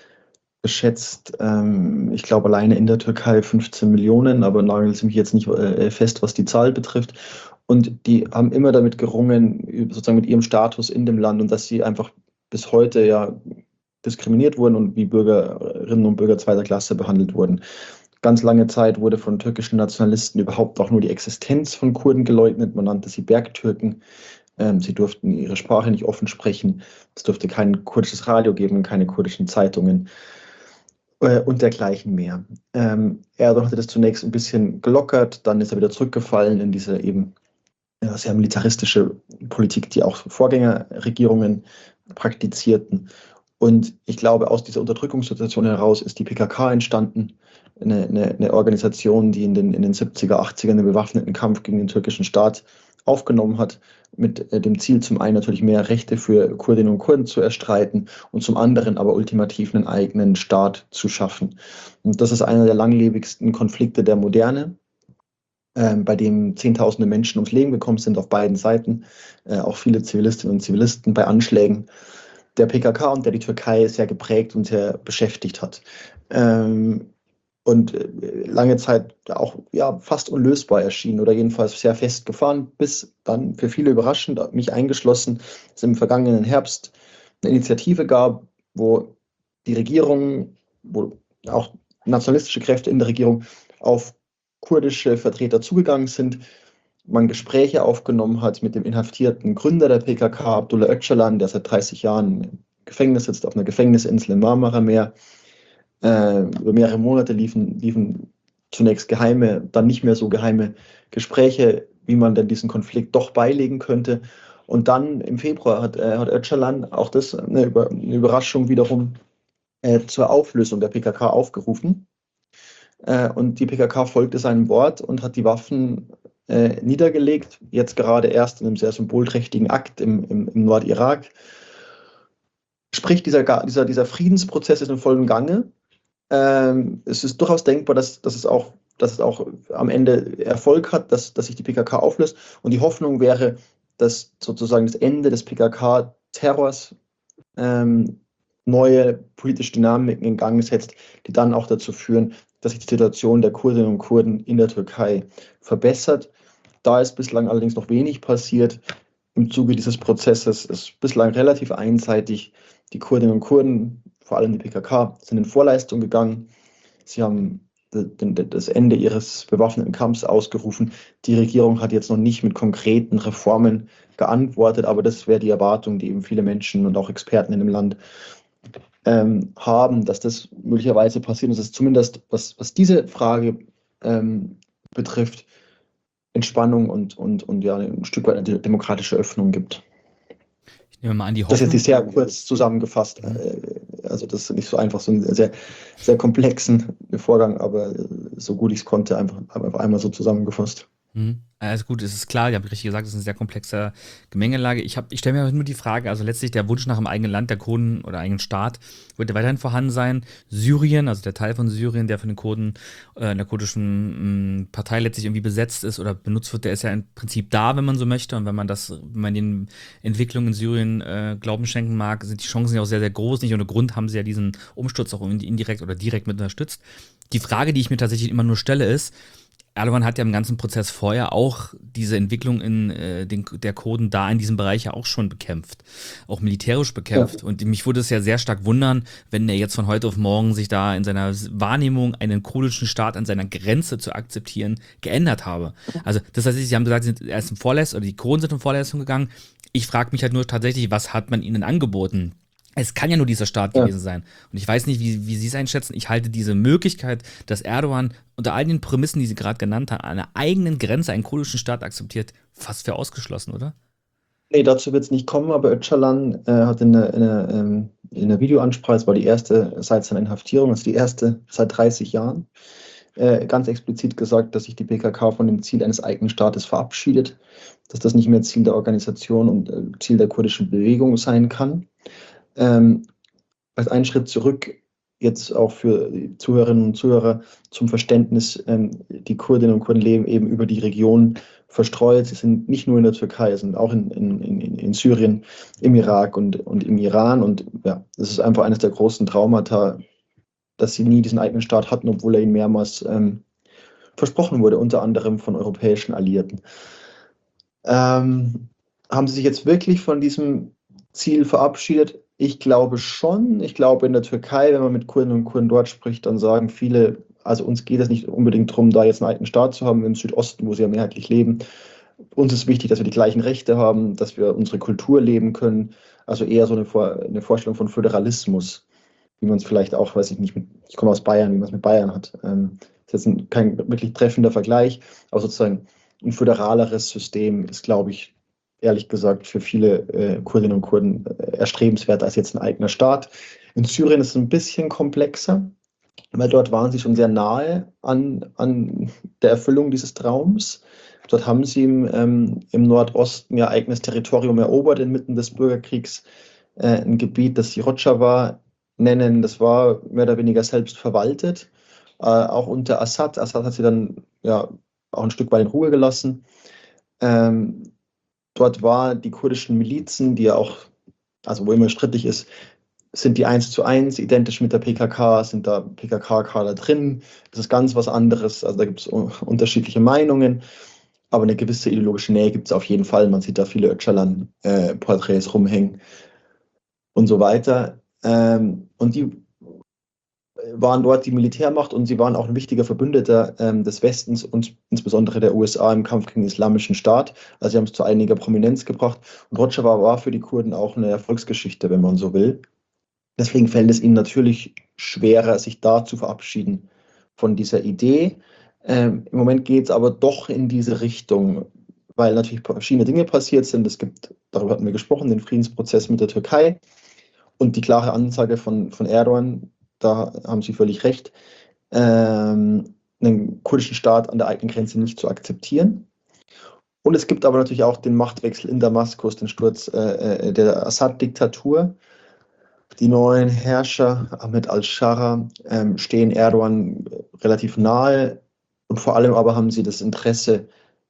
geschätzt, ähm, ich glaube alleine in der Türkei fünfzehn Millionen, aber nagelt Sie mich jetzt nicht äh, fest, was die Zahl betrifft. Und die haben immer damit gerungen, sozusagen mit ihrem Status in dem Land, und dass sie einfach bis heute ja diskriminiert wurden und wie Bürgerinnen und Bürger zweiter Klasse behandelt wurden. Ganz lange Zeit wurde von türkischen Nationalisten überhaupt auch nur die Existenz von Kurden geleugnet. Man nannte sie Bergtürken. Ähm, sie durften ihre Sprache nicht offen sprechen. Es durfte kein kurdisches Radio geben, keine kurdischen Zeitungen äh, und dergleichen mehr. Ähm, Erdogan hatte das zunächst ein bisschen gelockert, dann ist er wieder zurückgefallen in diese eben ja, sehr militaristische Politik, die auch Vorgängerregierungen praktizierten. Und ich glaube, aus dieser Unterdrückungssituation heraus ist die P K K entstanden, eine, eine, eine Organisation, die in den, in den siebziger, achtzigern den bewaffneten Kampf gegen den türkischen Staat aufgenommen hat, mit äh, dem Ziel, zum einen natürlich mehr Rechte für Kurdinnen und Kurden zu erstreiten und zum anderen aber ultimativ einen eigenen Staat zu schaffen. Und das ist einer der langlebigsten Konflikte der Moderne, äh, bei dem Zehntausende Menschen ums Leben gekommen sind auf beiden Seiten, äh, auch viele Zivilistinnen und Zivilisten bei Anschlägen der P K K, und der die Türkei sehr geprägt und sehr beschäftigt hat. Ähm, und lange Zeit auch ja, fast unlösbar erschienen oder jedenfalls sehr festgefahren, bis dann für viele überraschend, mich eingeschlossen, es im vergangenen Herbst eine Initiative gab, wo die Regierung, wo auch nationalistische Kräfte in der Regierung auf kurdische Vertreter zugegangen sind, man Gespräche aufgenommen hat mit dem inhaftierten Gründer der P K K, Abdullah Öcalan, der seit dreißig Jahren im Gefängnis sitzt, auf einer Gefängnisinsel im Marmara-Meer. Äh, über mehrere Monate liefen, liefen zunächst geheime, dann nicht mehr so geheime Gespräche, wie man denn diesen Konflikt doch beilegen könnte. Und dann im Februar hat, äh, hat Öcalan, auch das eine, Über, eine Überraschung wiederum, äh, zur Auflösung der P K K aufgerufen. Äh, und die P K K folgte seinem Wort und hat die Waffen äh, niedergelegt, jetzt gerade erst in einem sehr symbolträchtigen Akt im, im, im Nordirak. Sprich, dieser, dieser, dieser Friedensprozess ist in vollem Gange. Ähm, es ist durchaus denkbar, dass, dass, es auch, dass es auch am Ende Erfolg hat, dass, dass sich die P K K auflöst. Und die Hoffnung wäre, dass sozusagen das Ende des P K K-Terrors ähm, neue politische Dynamiken in Gang setzt, die dann auch dazu führen, dass sich die Situation der Kurdinnen und Kurden in der Türkei verbessert. Da ist bislang allerdings noch wenig passiert. Im Zuge dieses Prozesses ist bislang relativ einseitig. Die Kurdinnen und Kurden, vor allem die P K K, sind in Vorleistung gegangen. Sie haben das Ende ihres bewaffneten Kampfs ausgerufen. Die Regierung hat jetzt noch nicht mit konkreten Reformen geantwortet, aber das wäre die Erwartung, die eben viele Menschen und auch Experten in dem Land ähm, haben, dass das möglicherweise passiert. Und dass es zumindest, was, was diese Frage ähm, betrifft, Entspannung und, und, und ja, ein Stück weit eine demokratische Öffnung gibt. Ich nehme mal an, die Das ist Hoffnung. jetzt sehr kurz zusammengefasst. Also das ist nicht so einfach, so einen sehr, sehr komplexen Vorgang, aber so gut ich es konnte, einfach, einfach einmal so zusammengefasst. Mhm. Also gut, es ist klar, ihr habt richtig gesagt, es ist eine sehr komplexe Gemengelage. Ich, hab- ich stelle mir nur die Frage, also letztlich der Wunsch nach einem eigenen Land, der Kurden oder eigenen Staat, wird ja weiterhin vorhanden sein. Syrien, also der Teil von Syrien, der von den Kurden, äh, der kurdischen mh, Partei letztlich irgendwie besetzt ist oder benutzt wird, der ist ja im Prinzip da, wenn man so möchte. Und wenn man das, wenn man den Entwicklungen in Syrien äh, Glauben schenken mag, sind die Chancen ja auch sehr, sehr groß. Nicht ohne Grund haben sie ja diesen Umsturz auch indirekt oder direkt mit unterstützt. Die Frage, die ich mir tatsächlich immer nur stelle, ist, Erdogan hat ja im ganzen Prozess vorher auch diese Entwicklung in äh, den, der Kurden da in diesem Bereich ja auch schon bekämpft, auch militärisch bekämpft. Ja. Und mich würde es ja sehr stark wundern, wenn er jetzt von heute auf morgen sich da in seiner Wahrnehmung, einen kurdischen Staat an seiner Grenze zu akzeptieren, geändert habe. Also das heißt, Sie haben gesagt, Sie sind erst in Vorleistung, oder die Kurden sind in Vorleistung gegangen. Ich frage mich halt nur tatsächlich, was hat man ihnen angeboten? Es kann ja nur dieser Staat Ja. gewesen sein. Und ich weiß nicht, wie, wie Sie es einschätzen. Ich halte diese Möglichkeit, dass Erdogan unter all den Prämissen, die Sie gerade genannt haben, an einer eigenen Grenze einen kurdischen Staat akzeptiert, fast für ausgeschlossen, oder? Nee, dazu wird es nicht kommen, aber Öcalan äh, hat in der, in, der, ähm, in der Videoansprache, es war die erste seit seiner Inhaftierung, also die erste seit dreißig Jahren, äh, ganz explizit gesagt, dass sich die P K K von dem Ziel eines eigenen Staates verabschiedet, dass das nicht mehr Ziel der Organisation und äh, Ziel der kurdischen Bewegung sein kann. Ähm, als einen Schritt zurück, jetzt auch für die Zuhörerinnen und Zuhörer zum Verständnis, ähm, die Kurdinnen und Kurden leben eben über die Region verstreut. Sie sind nicht nur in der Türkei, sie sind auch in, in, in, in Syrien, im Irak und, und im Iran. Und ja, das ist einfach eines der großen Traumata, dass sie nie diesen eigenen Staat hatten, obwohl er ihnen mehrmals ähm, versprochen wurde, unter anderem von europäischen Alliierten. Ähm, haben sie sich jetzt wirklich von diesem Ziel verabschiedet? Ich glaube schon. Ich glaube, in der Türkei, wenn man mit Kurden und Kurden dort spricht, dann sagen viele, also uns geht es nicht unbedingt darum, da jetzt einen eigenen Staat zu haben im Südosten, wo sie ja mehrheitlich leben. Uns ist wichtig, dass wir die gleichen Rechte haben, dass wir unsere Kultur leben können. Also eher so eine, Vor eine Vorstellung von Föderalismus, wie man es vielleicht auch, weiß ich nicht, mit, ich komme aus Bayern, wie man es mit Bayern hat. Ähm, das ist jetzt ein, kein wirklich treffender Vergleich, aber sozusagen ein föderaleres System ist, glaube ich, ehrlich gesagt, für viele äh, Kurdinnen und Kurden äh, erstrebenswert als jetzt ein eigener Staat. In Syrien ist es ein bisschen komplexer, weil dort waren sie schon sehr nahe an, an der Erfüllung dieses Traums. Dort haben sie im, ähm, im Nordosten ihr eigenes Territorium erobert, inmitten des Bürgerkriegs, äh, ein Gebiet, das sie Rojava nennen. Das war mehr oder weniger selbst verwaltet, äh, auch unter Assad. Assad hat sie dann ja auch ein Stück weit in Ruhe gelassen. Ähm, Dort waren die kurdischen Milizen, die ja auch, also wo immer strittig ist, sind die eins zu eins identisch mit der P K K, sind da P K K-Kader drin. Das ist ganz was anderes, also da gibt es unterschiedliche Meinungen, aber eine gewisse ideologische Nähe gibt es auf jeden Fall. Man sieht da viele Öcalan-Porträts äh, rumhängen und so weiter. Ähm, und die waren dort die Militärmacht und sie waren auch ein wichtiger Verbündeter ähm, des Westens und insbesondere der U S A im Kampf gegen den Islamischen Staat. Also sie haben es zu einiger Prominenz gebracht. Und Rojava war für die Kurden auch eine Erfolgsgeschichte, wenn man so will. Deswegen fällt es ihnen natürlich schwerer, sich da zu verabschieden von dieser Idee. Ähm, Im Moment geht es aber doch in diese Richtung, weil natürlich verschiedene Dinge passiert sind. Es gibt, darüber hatten wir gesprochen, den Friedensprozess mit der Türkei und die klare Ansage von, von Erdogan, da haben Sie völlig recht, ähm, einen kurdischen Staat an der eigenen Grenze nicht zu akzeptieren. Und es gibt aber natürlich auch den Machtwechsel in Damaskus, den Sturz äh, der Assad-Diktatur. Die neuen Herrscher, Ahmed al-Shara, ähm, stehen Erdogan relativ nahe und vor allem aber haben sie das Interesse,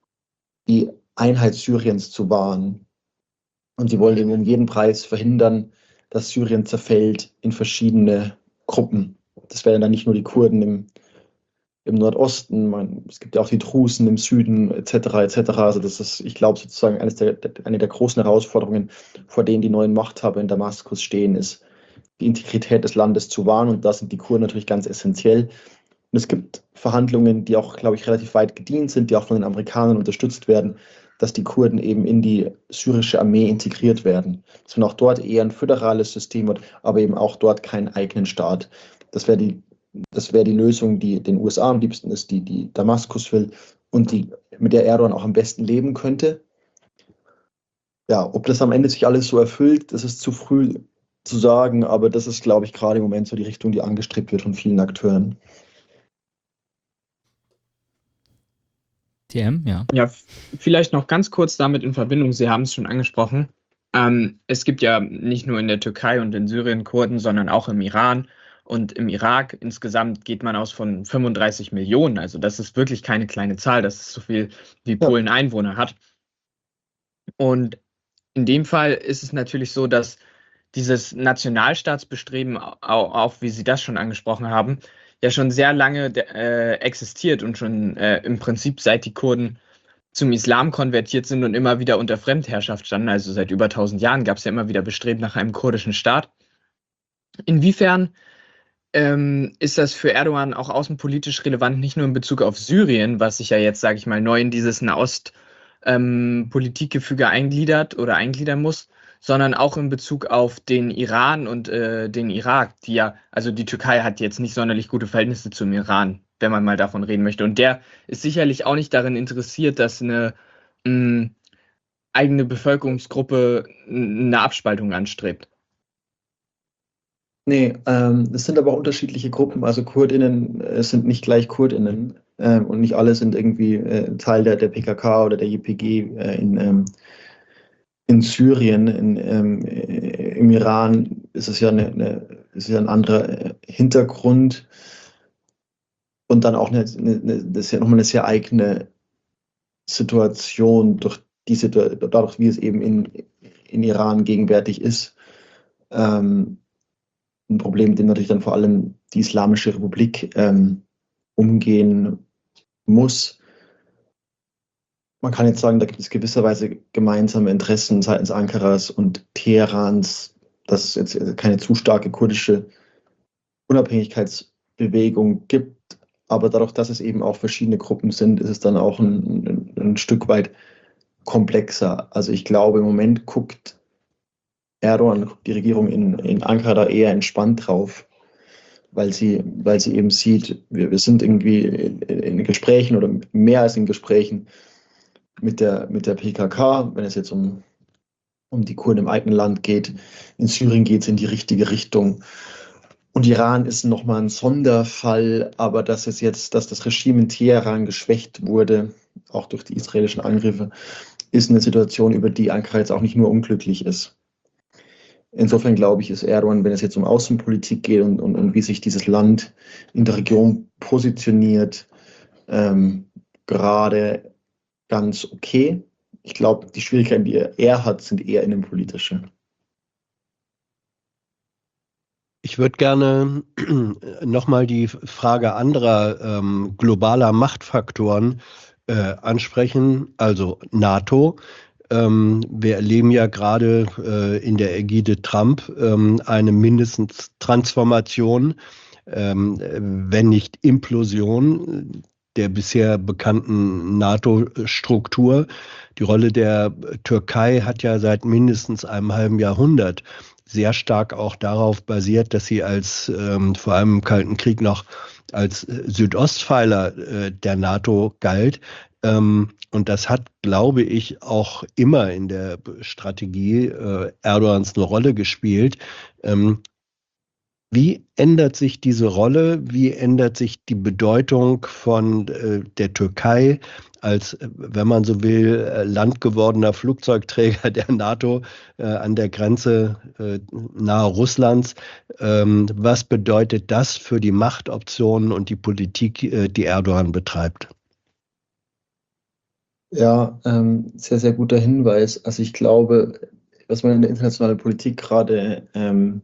die Einheit Syriens zu wahren. Und sie wollen eben um jeden Preis verhindern, dass Syrien zerfällt in verschiedene Gruppen. Das wären dann nicht nur die Kurden im, im Nordosten, man, es gibt ja auch die Drusen im Süden et cetera et cetera. Also das ist, ich glaube, sozusagen eines der, eine der großen Herausforderungen, vor denen die neuen Machthaber in Damaskus stehen, ist, die Integrität des Landes zu wahren. Und da sind die Kurden natürlich ganz essentiell. Und es gibt Verhandlungen, die auch, glaube ich, relativ weit gedient sind, die auch von den Amerikanern unterstützt werden, dass die Kurden eben in die syrische Armee integriert werden. Dass man auch dort eher ein föderales System hat, aber eben auch dort keinen eigenen Staat. Das wäre die, das wäre die Lösung, die den U S A am liebsten ist, die, die Damaskus will und die, mit der Erdogan auch am besten leben könnte. Ja, ob das am Ende sich alles so erfüllt, das ist zu früh zu sagen, aber das ist, glaube ich, gerade im Moment so die Richtung, die angestrebt wird von vielen Akteuren. T M, ja. Ja, vielleicht noch ganz kurz damit in Verbindung, Sie haben es schon angesprochen. Ähm, es gibt ja nicht nur in der Türkei und in Syrien Kurden, sondern auch im Iran und im Irak. Insgesamt geht man aus von fünfunddreißig Millionen. Also das ist wirklich keine kleine Zahl. Das ist so viel, wie Polen ja. Einwohner hat. Und in dem Fall ist es natürlich so, dass dieses Nationalstaatsbestreben, auch, auch wie Sie das schon angesprochen haben, ja schon sehr lange äh, existiert und schon äh, im Prinzip seit die Kurden zum Islam konvertiert sind und immer wieder unter Fremdherrschaft standen, also seit über tausend Jahren gab es ja immer wieder Bestreben nach einem kurdischen Staat. Inwiefern ähm, ist das für Erdogan auch außenpolitisch relevant, nicht nur in Bezug auf Syrien, was sich ja jetzt, sage ich mal, neu in dieses Nahost-Politikgefüge ähm, eingliedert oder eingliedern muss, sondern auch in Bezug auf den Iran und äh, den Irak, die ja, also die Türkei hat jetzt nicht sonderlich gute Verhältnisse zum Iran, wenn man mal davon reden möchte. Und der ist sicherlich auch nicht darin interessiert, dass eine mh, eigene Bevölkerungsgruppe eine Abspaltung anstrebt. Nee, ähm, es sind aber auch unterschiedliche Gruppen. Also KurdInnen äh, sind nicht gleich KurdInnen ähm, und nicht alle sind irgendwie äh, Teil der, der P K K oder der Y P G äh, in, ähm, in Syrien. In, ähm, äh, Im Iran ist es ja, eine, eine, ist ja ein anderer äh, Hintergrund und dann auch eine, eine, das ist ja nochmal eine sehr eigene Situation durch die Situ- dadurch, wie es eben in, in Iran gegenwärtig ist. Ähm, ein Problem, dem natürlich dann vor allem die Islamische Republik ähm, umgehen muss. Man kann jetzt sagen, da gibt es gewisserweise gemeinsame Interessen seitens Ankaras und Teherans, dass es jetzt keine zu starke kurdische Unabhängigkeitsbewegung gibt. Aber dadurch, dass es eben auch verschiedene Gruppen sind, ist es dann auch ein, ein, ein Stück weit komplexer. Also ich glaube, im Moment guckt Erdogan, guckt die Regierung in, in Ankara eher entspannt drauf, weil sie, weil sie eben sieht, wir, wir sind irgendwie in, in Gesprächen oder mehr als in Gesprächen mit der, mit der P K K, wenn es jetzt um, um die Kurden im eigenen Land geht. In Syrien geht es in die richtige Richtung. Und Iran ist nochmal ein Sonderfall, aber dass es jetzt, dass das Regime in Teheran geschwächt wurde, auch durch die israelischen Angriffe, ist eine Situation, über die Ankara jetzt auch nicht nur unglücklich ist. Insofern glaube ich, ist Erdogan, wenn es jetzt um Außenpolitik geht und, und, und wie sich dieses Land in der Region positioniert, ähm, gerade ganz okay. Ich glaube, die Schwierigkeiten, die er hat, sind eher innenpolitische. Ich würde gerne nochmal die Frage anderer ähm, globaler Machtfaktoren äh, ansprechen, also NATO. Ähm, wir erleben ja gerade äh, in der Ägide Trump ähm, eine mindestens Transformation, ähm, wenn nicht Implosion der bisher bekannten NATO-Struktur. Die Rolle der Türkei hat ja seit mindestens einem halben Jahrhundert sehr stark auch darauf basiert, dass sie als ähm, vor allem im Kalten Krieg noch als Südostpfeiler äh, der NATO galt. Ähm, und das hat, glaube ich, auch immer in der Strategie äh, Erdogans eine Rolle gespielt. Ähm, Wie ändert sich diese Rolle? Wie ändert sich die Bedeutung von äh, der Türkei als, äh, wenn man so will, äh, landgewordener Flugzeugträger der NATO äh, an der Grenze äh, nahe Russlands? Ähm, was bedeutet das für die Machtoptionen und die Politik, äh, die Erdogan betreibt? Ja, ähm, sehr, sehr guter Hinweis. Also ich glaube, was man in der internationalen Politik gerade ähm,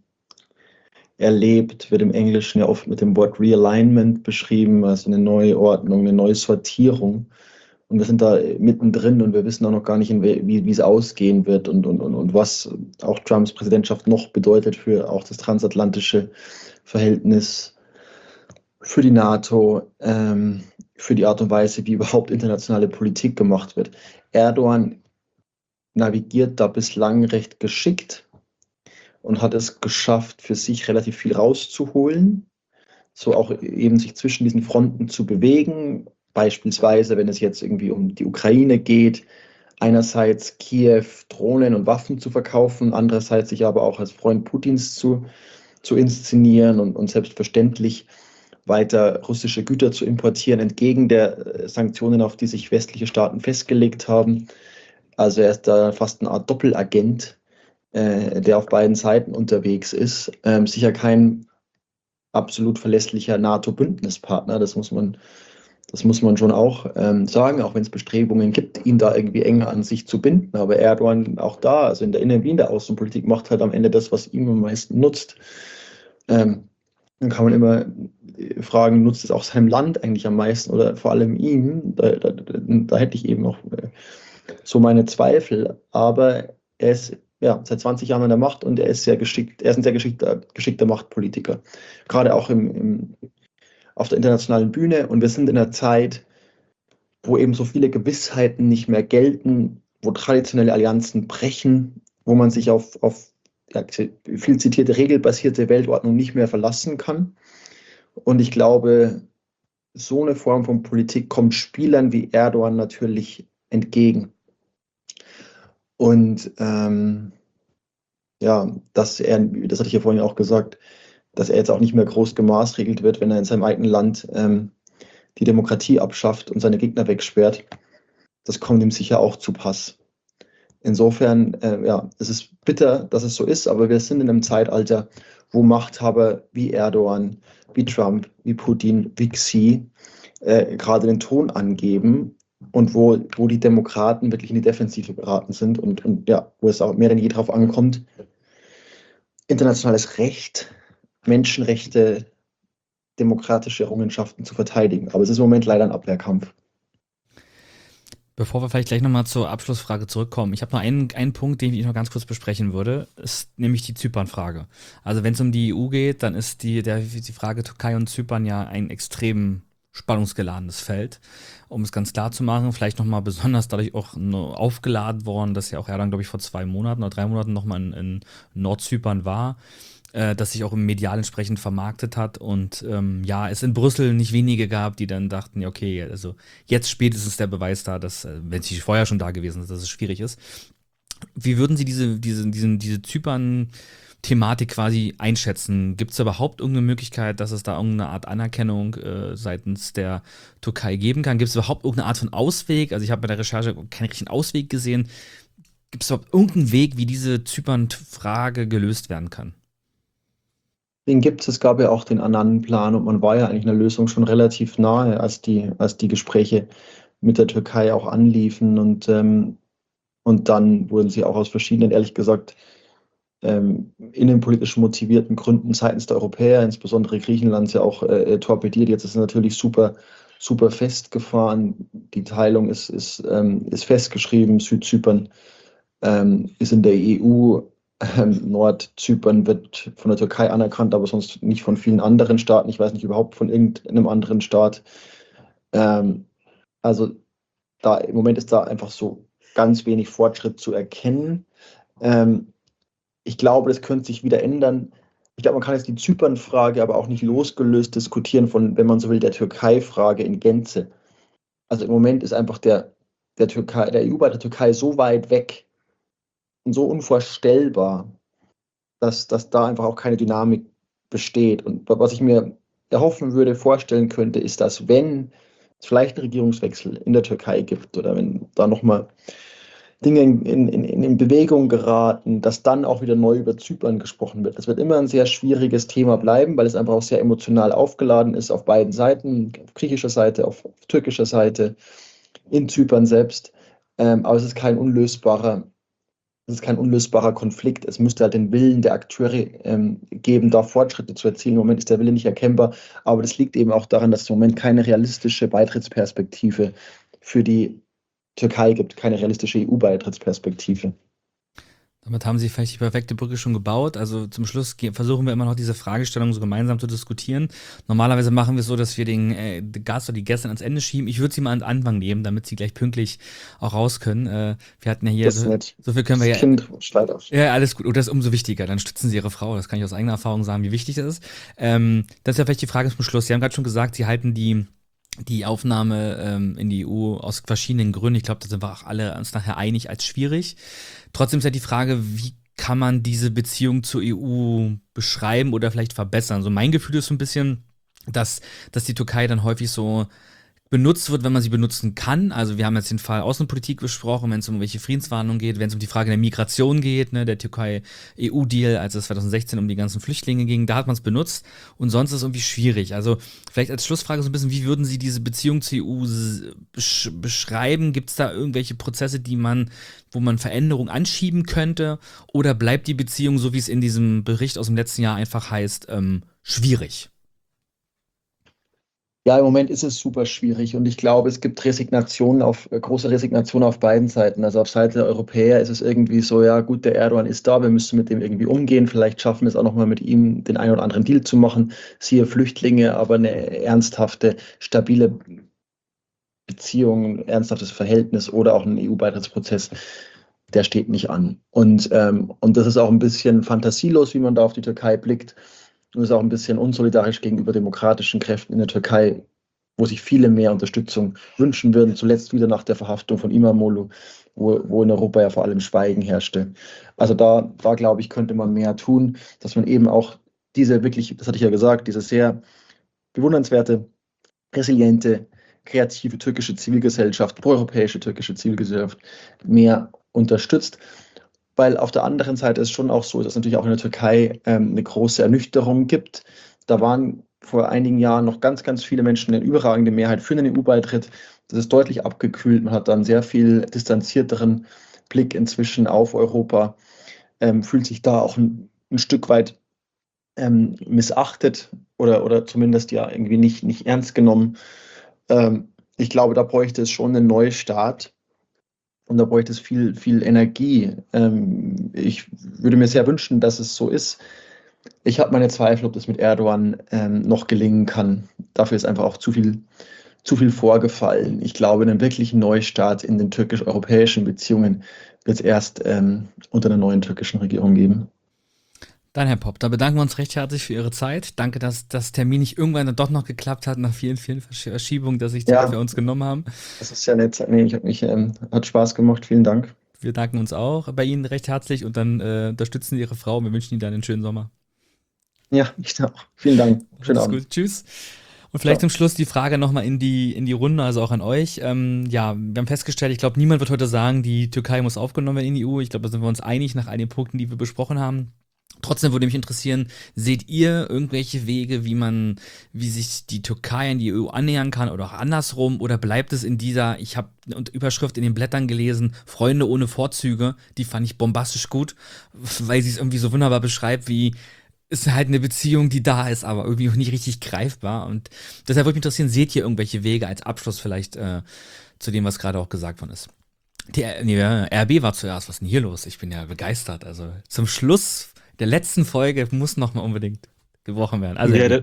erlebt, wird im Englischen ja oft mit dem Wort Realignment beschrieben, also eine neue Ordnung, eine neue Sortierung. Und wir sind da mittendrin und wir wissen auch noch gar nicht, wie, wie es ausgehen wird und, und, und, und was auch Trumps Präsidentschaft noch bedeutet für auch das transatlantische Verhältnis, für die NATO, ähm, für die Art und Weise, wie überhaupt internationale Politik gemacht wird. Erdogan navigiert da bislang recht geschickt und hat es geschafft, für sich relativ viel rauszuholen, so auch eben sich zwischen diesen Fronten zu bewegen. Beispielsweise, wenn es jetzt irgendwie um die Ukraine geht, einerseits Kiew Drohnen und Waffen zu verkaufen, andererseits sich aber auch als Freund Putins zu, zu inszenieren und, und selbstverständlich weiter russische Güter zu importieren, entgegen der Sanktionen, auf die sich westliche Staaten festgelegt haben. Also er ist da fast eine Art Doppelagent, äh, der auf beiden Seiten unterwegs ist. Ähm, sicher kein absolut verlässlicher NATO-Bündnispartner, das muss man, das muss man schon auch ähm, sagen, auch wenn es Bestrebungen gibt, ihn da irgendwie enger an sich zu binden. Aber Erdogan auch da, also in der Innen- wie in der Außenpolitik, macht halt am Ende das, was ihm am meisten nutzt. Ähm, dann kann man immer fragen, nutzt es auch seinem Land eigentlich am meisten oder vor allem ihm? Da, da, da hätte ich eben auch so meine Zweifel. Aber er ist ja seit zwanzig Jahren an der Macht und er ist sehr geschickt, er ist ein sehr geschickter, geschickter Machtpolitiker. Gerade auch im, im, auf der internationalen Bühne. Und wir sind in einer Zeit, wo eben so viele Gewissheiten nicht mehr gelten, wo traditionelle Allianzen brechen, wo man sich auf, auf ja, viel zitierte regelbasierte Weltordnung nicht mehr verlassen kann. Und ich glaube, so eine Form von Politik kommt Spielern wie Erdogan natürlich entgegen. Und ähm, ja, dass er, das hatte ich ja vorhin auch gesagt, dass er jetzt auch nicht mehr groß gemaßregelt wird, wenn er in seinem eigenen Land ähm, die Demokratie abschafft und seine Gegner wegsperrt. Das kommt ihm sicher auch zu Pass. Insofern, äh, ja, es ist bitter, dass es so ist, aber wir sind in einem Zeitalter, wo Machthaber wie Erdogan, wie Trump, wie Putin, wie Xi äh, gerade den Ton angeben und wo, wo die Demokraten wirklich in die Defensive geraten sind und, und ja, wo es auch mehr denn je darauf ankommt, internationales Recht, Menschenrechte, demokratische Errungenschaften zu verteidigen. Aber es ist im Moment leider ein Abwehrkampf. Bevor wir vielleicht gleich nochmal zur Abschlussfrage zurückkommen, ich habe noch einen, einen Punkt, den ich noch ganz kurz besprechen würde, ist nämlich die Zypern-Frage. Also wenn es um die E U geht, dann ist die, der, die Frage Türkei und Zypern ja ein extrem spannungsgeladenes Feld. Um es ganz klar zu machen, vielleicht nochmal besonders dadurch auch nur aufgeladen worden, dass ja auch Erdogan, glaube ich, vor zwei Monaten oder drei Monaten nochmal in, in Nordzypern war, äh, das sich auch im Medial entsprechend vermarktet hat und ähm, ja, es in Brüssel nicht wenige gab, die dann dachten, ja okay, also jetzt spätestens der Beweis da, dass, äh, wenn sie vorher schon da gewesen ist, dass es schwierig ist. Wie würden Sie diese, diese, diesen, diese Zypern-Thematik quasi einschätzen? Gibt es überhaupt irgendeine Möglichkeit, dass es da irgendeine Art Anerkennung äh, seitens der Türkei geben kann? Gibt es überhaupt irgendeine Art von Ausweg? Also ich habe bei der Recherche keinen richtigen Ausweg gesehen. Gibt es überhaupt irgendeinen Weg, wie diese Zypern-Frage gelöst werden kann? Den gibt es, es gab ja auch den Annan-Plan und man war ja eigentlich einer Lösung schon relativ nahe, als die, als die Gespräche mit der Türkei auch anliefen und, ähm, und dann wurden sie auch aus verschiedenen, ehrlich gesagt, ähm, innenpolitisch motivierten Gründen seitens der Europäer, insbesondere Griechenlands, ja auch äh, torpediert. Jetzt ist es natürlich super, super festgefahren. Die Teilung ist, ist, ähm, ist festgeschrieben, Südzypern ähm, ist in der E U. Ähm, Nordzypern wird von der Türkei anerkannt, aber sonst nicht von vielen anderen Staaten. Ich weiß nicht überhaupt von irgendeinem anderen Staat. Ähm, also da im Moment ist da einfach so ganz wenig Fortschritt zu erkennen. Ähm, ich glaube, das könnte sich wieder ändern. Ich glaube, man kann jetzt die Zypern-Frage aber auch nicht losgelöst diskutieren von, wenn man so will, der Türkei-Frage in Gänze. Also im Moment ist einfach der, der, Türkei, der E U-Beitritt der Türkei so weit weg, so unvorstellbar, dass, dass da einfach auch keine Dynamik besteht. Und was ich mir erhoffen würde, vorstellen könnte, ist, dass wenn es vielleicht einen Regierungswechsel in der Türkei gibt oder wenn da nochmal Dinge in, in, in Bewegung geraten, dass dann auch wieder neu über Zypern gesprochen wird. Das wird immer ein sehr schwieriges Thema bleiben, weil es einfach auch sehr emotional aufgeladen ist auf beiden Seiten, auf griechischer Seite, auf, auf türkischer Seite, in Zypern selbst. Ähm, aber es ist kein unlösbarer Das ist kein unlösbarer Konflikt. Es müsste halt den Willen der Akteure ähm, geben, da Fortschritte zu erzielen. Im Moment ist der Wille nicht erkennbar, aber das liegt eben auch daran, dass es im Moment keine realistische Beitrittsperspektive für die Türkei gibt, keine realistische E U-Beitrittsperspektive. Damit haben Sie vielleicht die perfekte Brücke schon gebaut. Also zum Schluss ge- versuchen wir immer noch diese Fragestellung so gemeinsam zu diskutieren. Normalerweise machen wir es so, dass wir den äh, Gast oder die Gäste ans Ende schieben. Ich würde sie mal an den Anfang nehmen, damit sie gleich pünktlich auch raus können. Äh, wir hatten ja hier, Das ist so, nett. so viel können wir Das ja. Kind schreit auf. Ja, alles gut. Und das ist umso wichtiger. Dann stützen Sie Ihre Frau. Das kann ich aus eigener Erfahrung sagen, wie wichtig das ist. Ähm, das ist ja vielleicht die Frage zum Schluss. Sie haben gerade schon gesagt, Sie halten die die Aufnahme ähm, in die E U aus verschiedenen Gründen, ich glaube, da sind wir auch alle uns nachher einig, als schwierig. Trotzdem ist ja die Frage, wie kann man diese Beziehung zur E U beschreiben oder vielleicht verbessern? So mein Gefühl ist so ein bisschen, dass, dass die Türkei dann häufig so benutzt wird, wenn man sie benutzen kann. Also wir haben jetzt den Fall Außenpolitik besprochen, wenn es um welche Friedensverhandlungen geht, wenn es um die Frage der Migration geht, ne, der Türkei-E U-Deal, als es zwanzig sechzehn um die ganzen Flüchtlinge ging, da hat man es benutzt und sonst ist es irgendwie schwierig. Also vielleicht als Schlussfrage so ein bisschen, wie würden Sie diese Beziehung zur E U besch- beschreiben? Gibt es da irgendwelche Prozesse, die man, wo man Veränderungen anschieben könnte? Oder bleibt die Beziehung, so wie es in diesem Bericht aus dem letzten Jahr einfach heißt, ähm, schwierig? Ja, im Moment ist es super schwierig und ich glaube, es gibt Resignationen auf, äh, große Resignation auf beiden Seiten. Also auf Seite der Europäer ist es irgendwie so, ja gut, der Erdogan ist da, wir müssen mit dem irgendwie umgehen. Vielleicht schaffen wir es auch nochmal mit ihm, den einen oder anderen Deal zu machen. Siehe Flüchtlinge, aber eine ernsthafte, stabile Beziehung, ein ernsthaftes Verhältnis oder auch ein E U-Beitrittsprozess, der steht nicht an. Und, ähm, und das ist auch ein bisschen fantasielos, wie man da auf die Türkei blickt. Und ist auch ein bisschen unsolidarisch gegenüber demokratischen Kräften in der Türkei, wo sich viele mehr Unterstützung wünschen würden. Zuletzt wieder nach der Verhaftung von İmamoğlu, wo, wo in Europa ja vor allem Schweigen herrschte. Also da, da glaube ich, könnte man mehr tun, dass man eben auch diese wirklich, das hatte ich ja gesagt, diese sehr bewundernswerte, resiliente, kreative türkische Zivilgesellschaft, proeuropäische türkische Zivilgesellschaft mehr unterstützt. Weil auf der anderen Seite es schon auch so ist, dass es natürlich auch in der Türkei ähm, eine große Ernüchterung gibt. Da waren vor einigen Jahren noch ganz, ganz viele Menschen eine überragende Mehrheit für einen E U-Beitritt. Das ist deutlich abgekühlt. Man hat dann sehr viel distanzierteren Blick inzwischen auf Europa, ähm, fühlt sich da auch ein, ein Stück weit ähm, missachtet oder, oder zumindest ja irgendwie nicht, nicht ernst genommen. Ähm, ich glaube, da bräuchte es schon einen Neustart. Und da bräuchte es viel, viel Energie. Ähm, ich würde mir sehr wünschen, dass es so ist. Ich habe meine Zweifel, ob das mit Erdogan ähm, noch gelingen kann. Dafür ist einfach auch zu viel, zu viel vorgefallen. Ich glaube, einen wirklichen Neustart in den türkisch-europäischen Beziehungen wird es erst ähm, unter einer neuen türkischen Regierung geben. Dann, Herr Popp, da bedanken wir uns recht herzlich für Ihre Zeit. Danke, dass das Termin nicht irgendwann dann doch noch geklappt hat, nach vielen, vielen Verschiebungen, dass Sie sich Zeit Ja. für uns genommen haben. Das ist ja nett. Nee, ich habe mich, ähm, hat Spaß gemacht. Vielen Dank. Wir danken uns auch bei Ihnen recht herzlich und dann äh, unterstützen Sie Ihre Frau und wir wünschen Ihnen dann einen schönen Sommer. Ja, ich auch. Vielen Dank. Schönen Alles Abend. gut, tschüss. Und vielleicht Ja. zum Schluss die Frage nochmal in die, in die Runde, also auch an euch. Ähm, ja, wir haben festgestellt, ich glaube, niemand wird heute sagen, die Türkei muss aufgenommen werden in die E U. Ich glaube, da sind wir uns einig nach all den Punkten, die wir besprochen haben. Trotzdem würde mich interessieren, seht ihr irgendwelche Wege, wie man, wie sich die Türkei an die E U annähern kann oder auch andersrum? Oder bleibt es in dieser, ich habe eine Überschrift in den Blättern gelesen, Freunde ohne Vorzüge, die fand ich bombastisch gut, weil sie es irgendwie so wunderbar beschreibt, wie ist halt eine Beziehung, die da ist, aber irgendwie auch nicht richtig greifbar. Und deshalb würde mich interessieren, seht ihr irgendwelche Wege als Abschluss vielleicht äh, zu dem, was gerade auch gesagt worden ist? Die nee, R B war zuerst, was ist denn hier los? Ich bin ja begeistert. Also zum Schluss der letzten Folge muss noch mal unbedingt gebrochen werden. Also ja, der,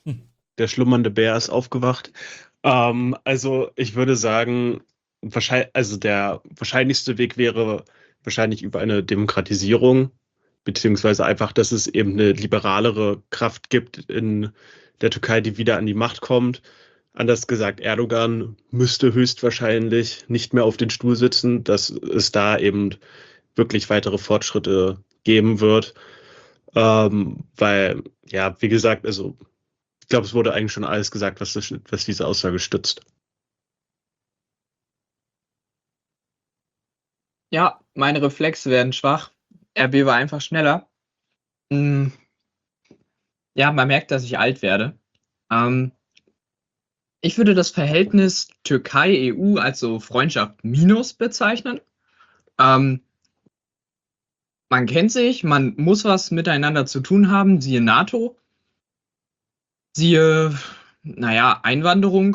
der schlummernde Bär ist aufgewacht. Ähm, also ich würde sagen, wahrscheinlich, also der wahrscheinlichste Weg wäre wahrscheinlich über eine Demokratisierung, beziehungsweise einfach, dass es eben eine liberalere Kraft gibt in der Türkei, die wieder an die Macht kommt. Anders gesagt, Erdogan müsste höchstwahrscheinlich nicht mehr auf den Stuhl sitzen, dass es da eben wirklich weitere Fortschritte geben wird. Ähm, weil, ja, wie gesagt, also ich glaube, es wurde eigentlich schon alles gesagt, was, das, was diese Aussage stützt. Ja, meine Reflexe werden schwach. R B war einfach schneller. Hm. Ja, man merkt, dass ich alt werde. Ähm, ich würde das Verhältnis Türkei-E U als so Freundschaft minus bezeichnen. Ähm, man kennt sich, man muss was miteinander zu tun haben, siehe NATO, siehe, naja, Einwanderung,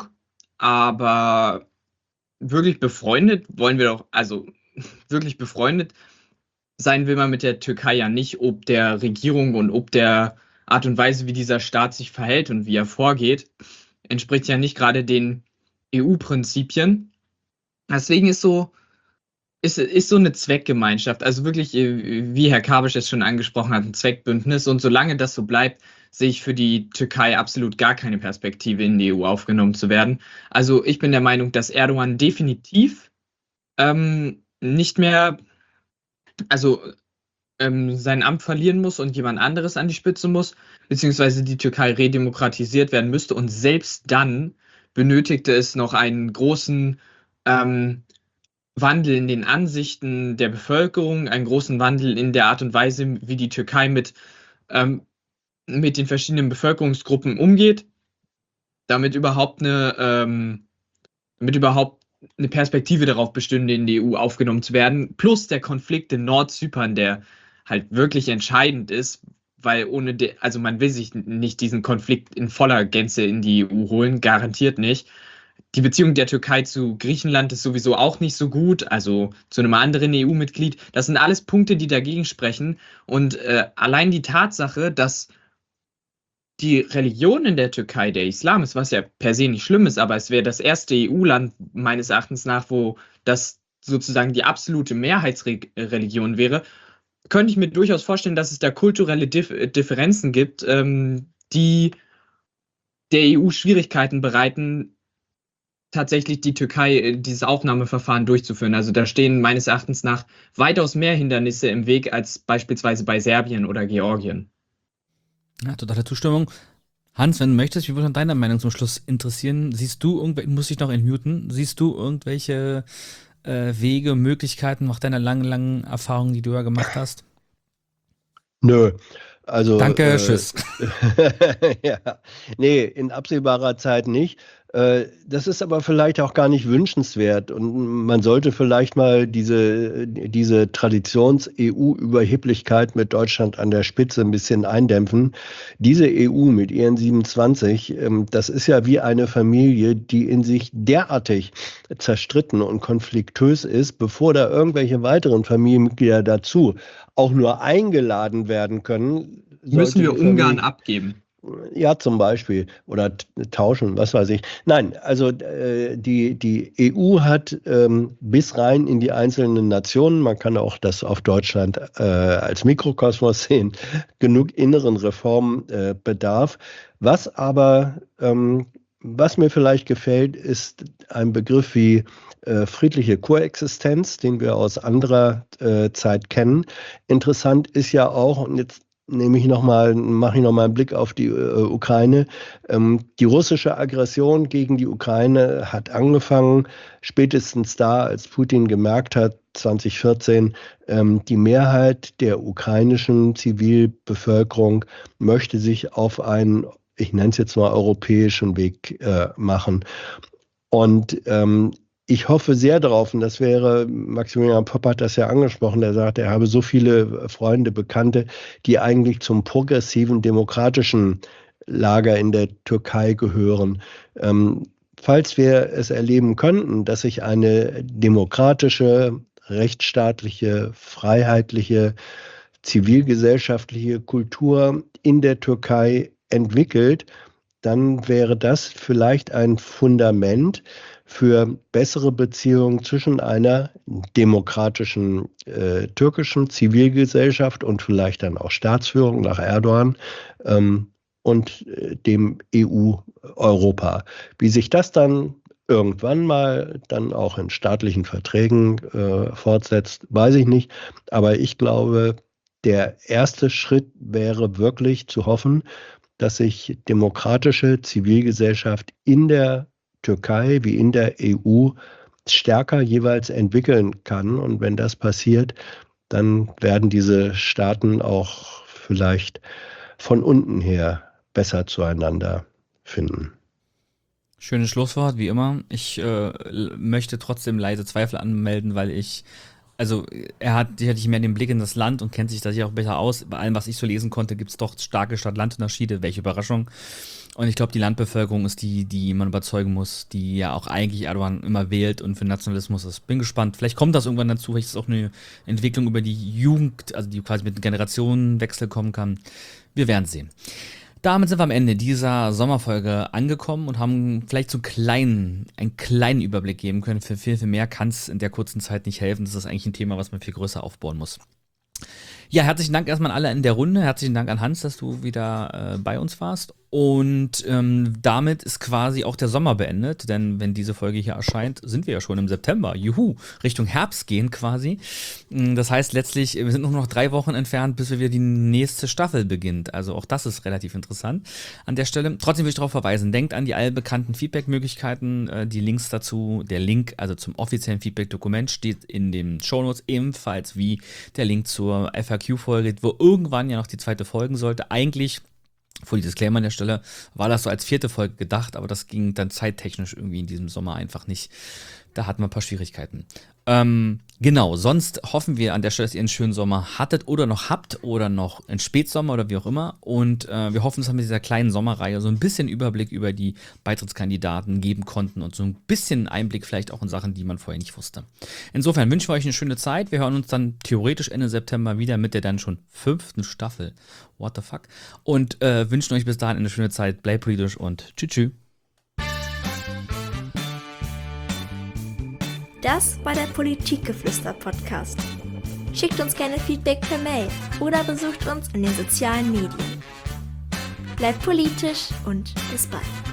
aber wirklich befreundet wollen wir doch, also wirklich befreundet sein will man mit der Türkei ja nicht, ob der Regierung und ob der Art und Weise, wie dieser Staat sich verhält und wie er vorgeht, entspricht ja nicht gerade den E U-Prinzipien. Deswegen ist so, ist, ist so eine Zweckgemeinschaft, also wirklich, wie Herr Kabisch es schon angesprochen hat, ein Zweckbündnis. Und solange das so bleibt, sehe ich für die Türkei absolut gar keine Perspektive, in die E U aufgenommen zu werden. Also ich bin der Meinung, dass Erdogan definitiv ähm, nicht mehr, also ähm, sein Amt verlieren muss und jemand anderes an die Spitze muss, beziehungsweise die Türkei redemokratisiert werden müsste. Und selbst dann benötigte es noch einen großen ähm, Wandel in den Ansichten der Bevölkerung, einen großen Wandel in der Art und Weise, wie die Türkei mit, ähm, mit den verschiedenen Bevölkerungsgruppen umgeht, damit überhaupt eine, ähm, damit überhaupt eine Perspektive darauf bestünde, in die E U aufgenommen zu werden, plus der Konflikt in Nordzypern, der halt wirklich entscheidend ist, weil ohne, de, also man will sich nicht diesen Konflikt in voller Gänze in die E U holen, garantiert nicht. Die Beziehung der Türkei zu Griechenland ist sowieso auch nicht so gut, also zu einem anderen E U-Mitglied. Das sind alles Punkte, die dagegen sprechen. Und äh, allein die Tatsache, dass die Religion in der Türkei der Islam ist, was ja per se nicht schlimm ist, aber es wäre das erste E U-Land meines Erachtens nach, wo das sozusagen die absolute Mehrheitsreligion wäre, könnte ich mir durchaus vorstellen, dass es da kulturelle Dif- Differenzen gibt, ähm, die der E U Schwierigkeiten bereiten, tatsächlich die Türkei dieses Aufnahmeverfahren durchzuführen. Also da stehen meines Erachtens nach weitaus mehr Hindernisse im Weg als beispielsweise bei Serbien oder Georgien. Ja, totale Zustimmung. Hans, wenn du möchtest, wie würde deine Meinung zum Schluss interessieren? Siehst du irgendwelche, muss ich noch entmuten, siehst du irgendwelche äh, Wege, Möglichkeiten nach deiner langen, langen Erfahrung, die du ja gemacht hast? Nö. Also, Danke, äh, tschüss. ja, nee, in absehbarer Zeit nicht. Äh, das ist aber vielleicht auch gar nicht wünschenswert und man sollte vielleicht mal diese, diese Traditions-E U-Überheblichkeit mit Deutschland an der Spitze ein bisschen eindämpfen. Diese E U mit ihren siebenundzwanzig, ähm, das ist ja wie eine Familie, die in sich derartig zerstritten und konfliktös ist, bevor da irgendwelche weiteren Familienmitglieder dazu auch nur eingeladen werden können. Müssen wir sollte die Ungarn Familie- abgeben? Ja, zum Beispiel. Oder t- tauschen, was weiß ich. Nein, also äh, die, die E U hat ähm, bis rein in die einzelnen Nationen, man kann auch das auf Deutschland äh, als Mikrokosmos sehen, genug inneren Reformbedarf. Was aber, ähm, was mir vielleicht gefällt, ist ein Begriff wie äh, friedliche Koexistenz, den wir aus anderer äh, Zeit kennen. Interessant ist ja auch, und jetzt nehme ich noch mal, mache ich noch mal einen Blick auf die äh, Ukraine. Ähm, die russische Aggression gegen die Ukraine hat angefangen, spätestens da, als Putin gemerkt hat, zwanzig vierzehn, ähm, die Mehrheit der ukrainischen Zivilbevölkerung möchte sich auf einen, ich nenne es jetzt mal europäischen Weg äh, machen. Und ähm, ich hoffe sehr darauf, und das wäre, Maximilian Popp hat das ja angesprochen, der sagt, er habe so viele Freunde, Bekannte, die eigentlich zum progressiven, demokratischen Lager in der Türkei gehören. Ähm, falls wir es erleben könnten, dass sich eine demokratische, rechtsstaatliche, freiheitliche, zivilgesellschaftliche Kultur in der Türkei entwickelt, dann wäre das vielleicht ein Fundament für bessere Beziehungen zwischen einer demokratischen äh, türkischen Zivilgesellschaft und vielleicht dann auch Staatsführung nach Erdogan ähm, und äh, dem E U-Europa. Wie sich das dann irgendwann mal dann auch in staatlichen Verträgen äh, fortsetzt, weiß ich nicht. Aber ich glaube, der erste Schritt wäre wirklich zu hoffen, dass sich demokratische Zivilgesellschaft in der Türkei wie in der E U stärker jeweils entwickeln kann. Und wenn das passiert, dann werden diese Staaten auch vielleicht von unten her besser zueinander finden. Schönes Schlusswort, wie immer. Ich äh, möchte trotzdem leise Zweifel anmelden, weil ich, also er hat sicherlich mehr den Blick in das Land und kennt sich da sicher auch besser aus. Bei allem, was ich so lesen konnte, gibt es doch starke Stadt-Land-Unterschiede. Welche Überraschung. Und ich glaube, die Landbevölkerung ist die, die man überzeugen muss, die ja auch eigentlich Erdogan immer wählt und für Nationalismus ist. Bin gespannt. Vielleicht kommt das irgendwann dazu, vielleicht ist es auch eine Entwicklung über die Jugend, also die quasi mit einem Generationenwechsel kommen kann. Wir werden sehen. Damit sind wir am Ende dieser Sommerfolge angekommen und haben vielleicht so einen kleinen, einen kleinen Überblick geben können. Für viel, viel mehr kann es in der kurzen Zeit nicht helfen. Das ist eigentlich ein Thema, was man viel größer aufbauen muss. Ja, herzlichen Dank erstmal an alle in der Runde. Herzlichen Dank an Hans, dass du wieder äh, bei uns warst. Und ähm, damit ist quasi auch der Sommer beendet, denn wenn diese Folge hier erscheint, sind wir ja schon im September. Juhu, Richtung Herbst gehen quasi. Das heißt letztlich, wir sind nur noch drei Wochen entfernt, bis wir wieder die nächste Staffel beginnt. Also auch das ist relativ interessant an der Stelle. Trotzdem will ich darauf verweisen, denkt an die allbekannten Feedback-Möglichkeiten. Äh, die Links dazu, der Link, also zum offiziellen Feedback-Dokument steht in den Shownotes, ebenfalls wie der Link zur F A Q-Folge, wo irgendwann ja noch die zweite folgen sollte. Eigentlich, vor die Disclaimer an der Stelle, war das so als vierte Folge gedacht, aber das ging dann zeittechnisch irgendwie in diesem Sommer einfach nicht. Da hatten wir ein paar Schwierigkeiten. Ähm, genau, sonst hoffen wir an der Stelle, dass ihr einen schönen Sommer hattet oder noch habt oder noch einen Spätsommer oder wie auch immer. Und äh, wir hoffen, dass wir mit dieser kleinen Sommerreihe so ein bisschen Überblick über die Beitrittskandidaten geben konnten und so ein bisschen Einblick vielleicht auch in Sachen, die man vorher nicht wusste. Insofern wünschen wir euch eine schöne Zeit. Wir hören uns dann theoretisch Ende September wieder mit der dann schon fünften Staffel. What the fuck? Und äh, wünschen euch bis dahin eine schöne Zeit. Bleibt politisch und tschüss. Tschüss. Das war der Politikgeflüster-Podcast. Schickt uns gerne Feedback per Mail oder besucht uns in den sozialen Medien. Bleibt politisch und bis bald.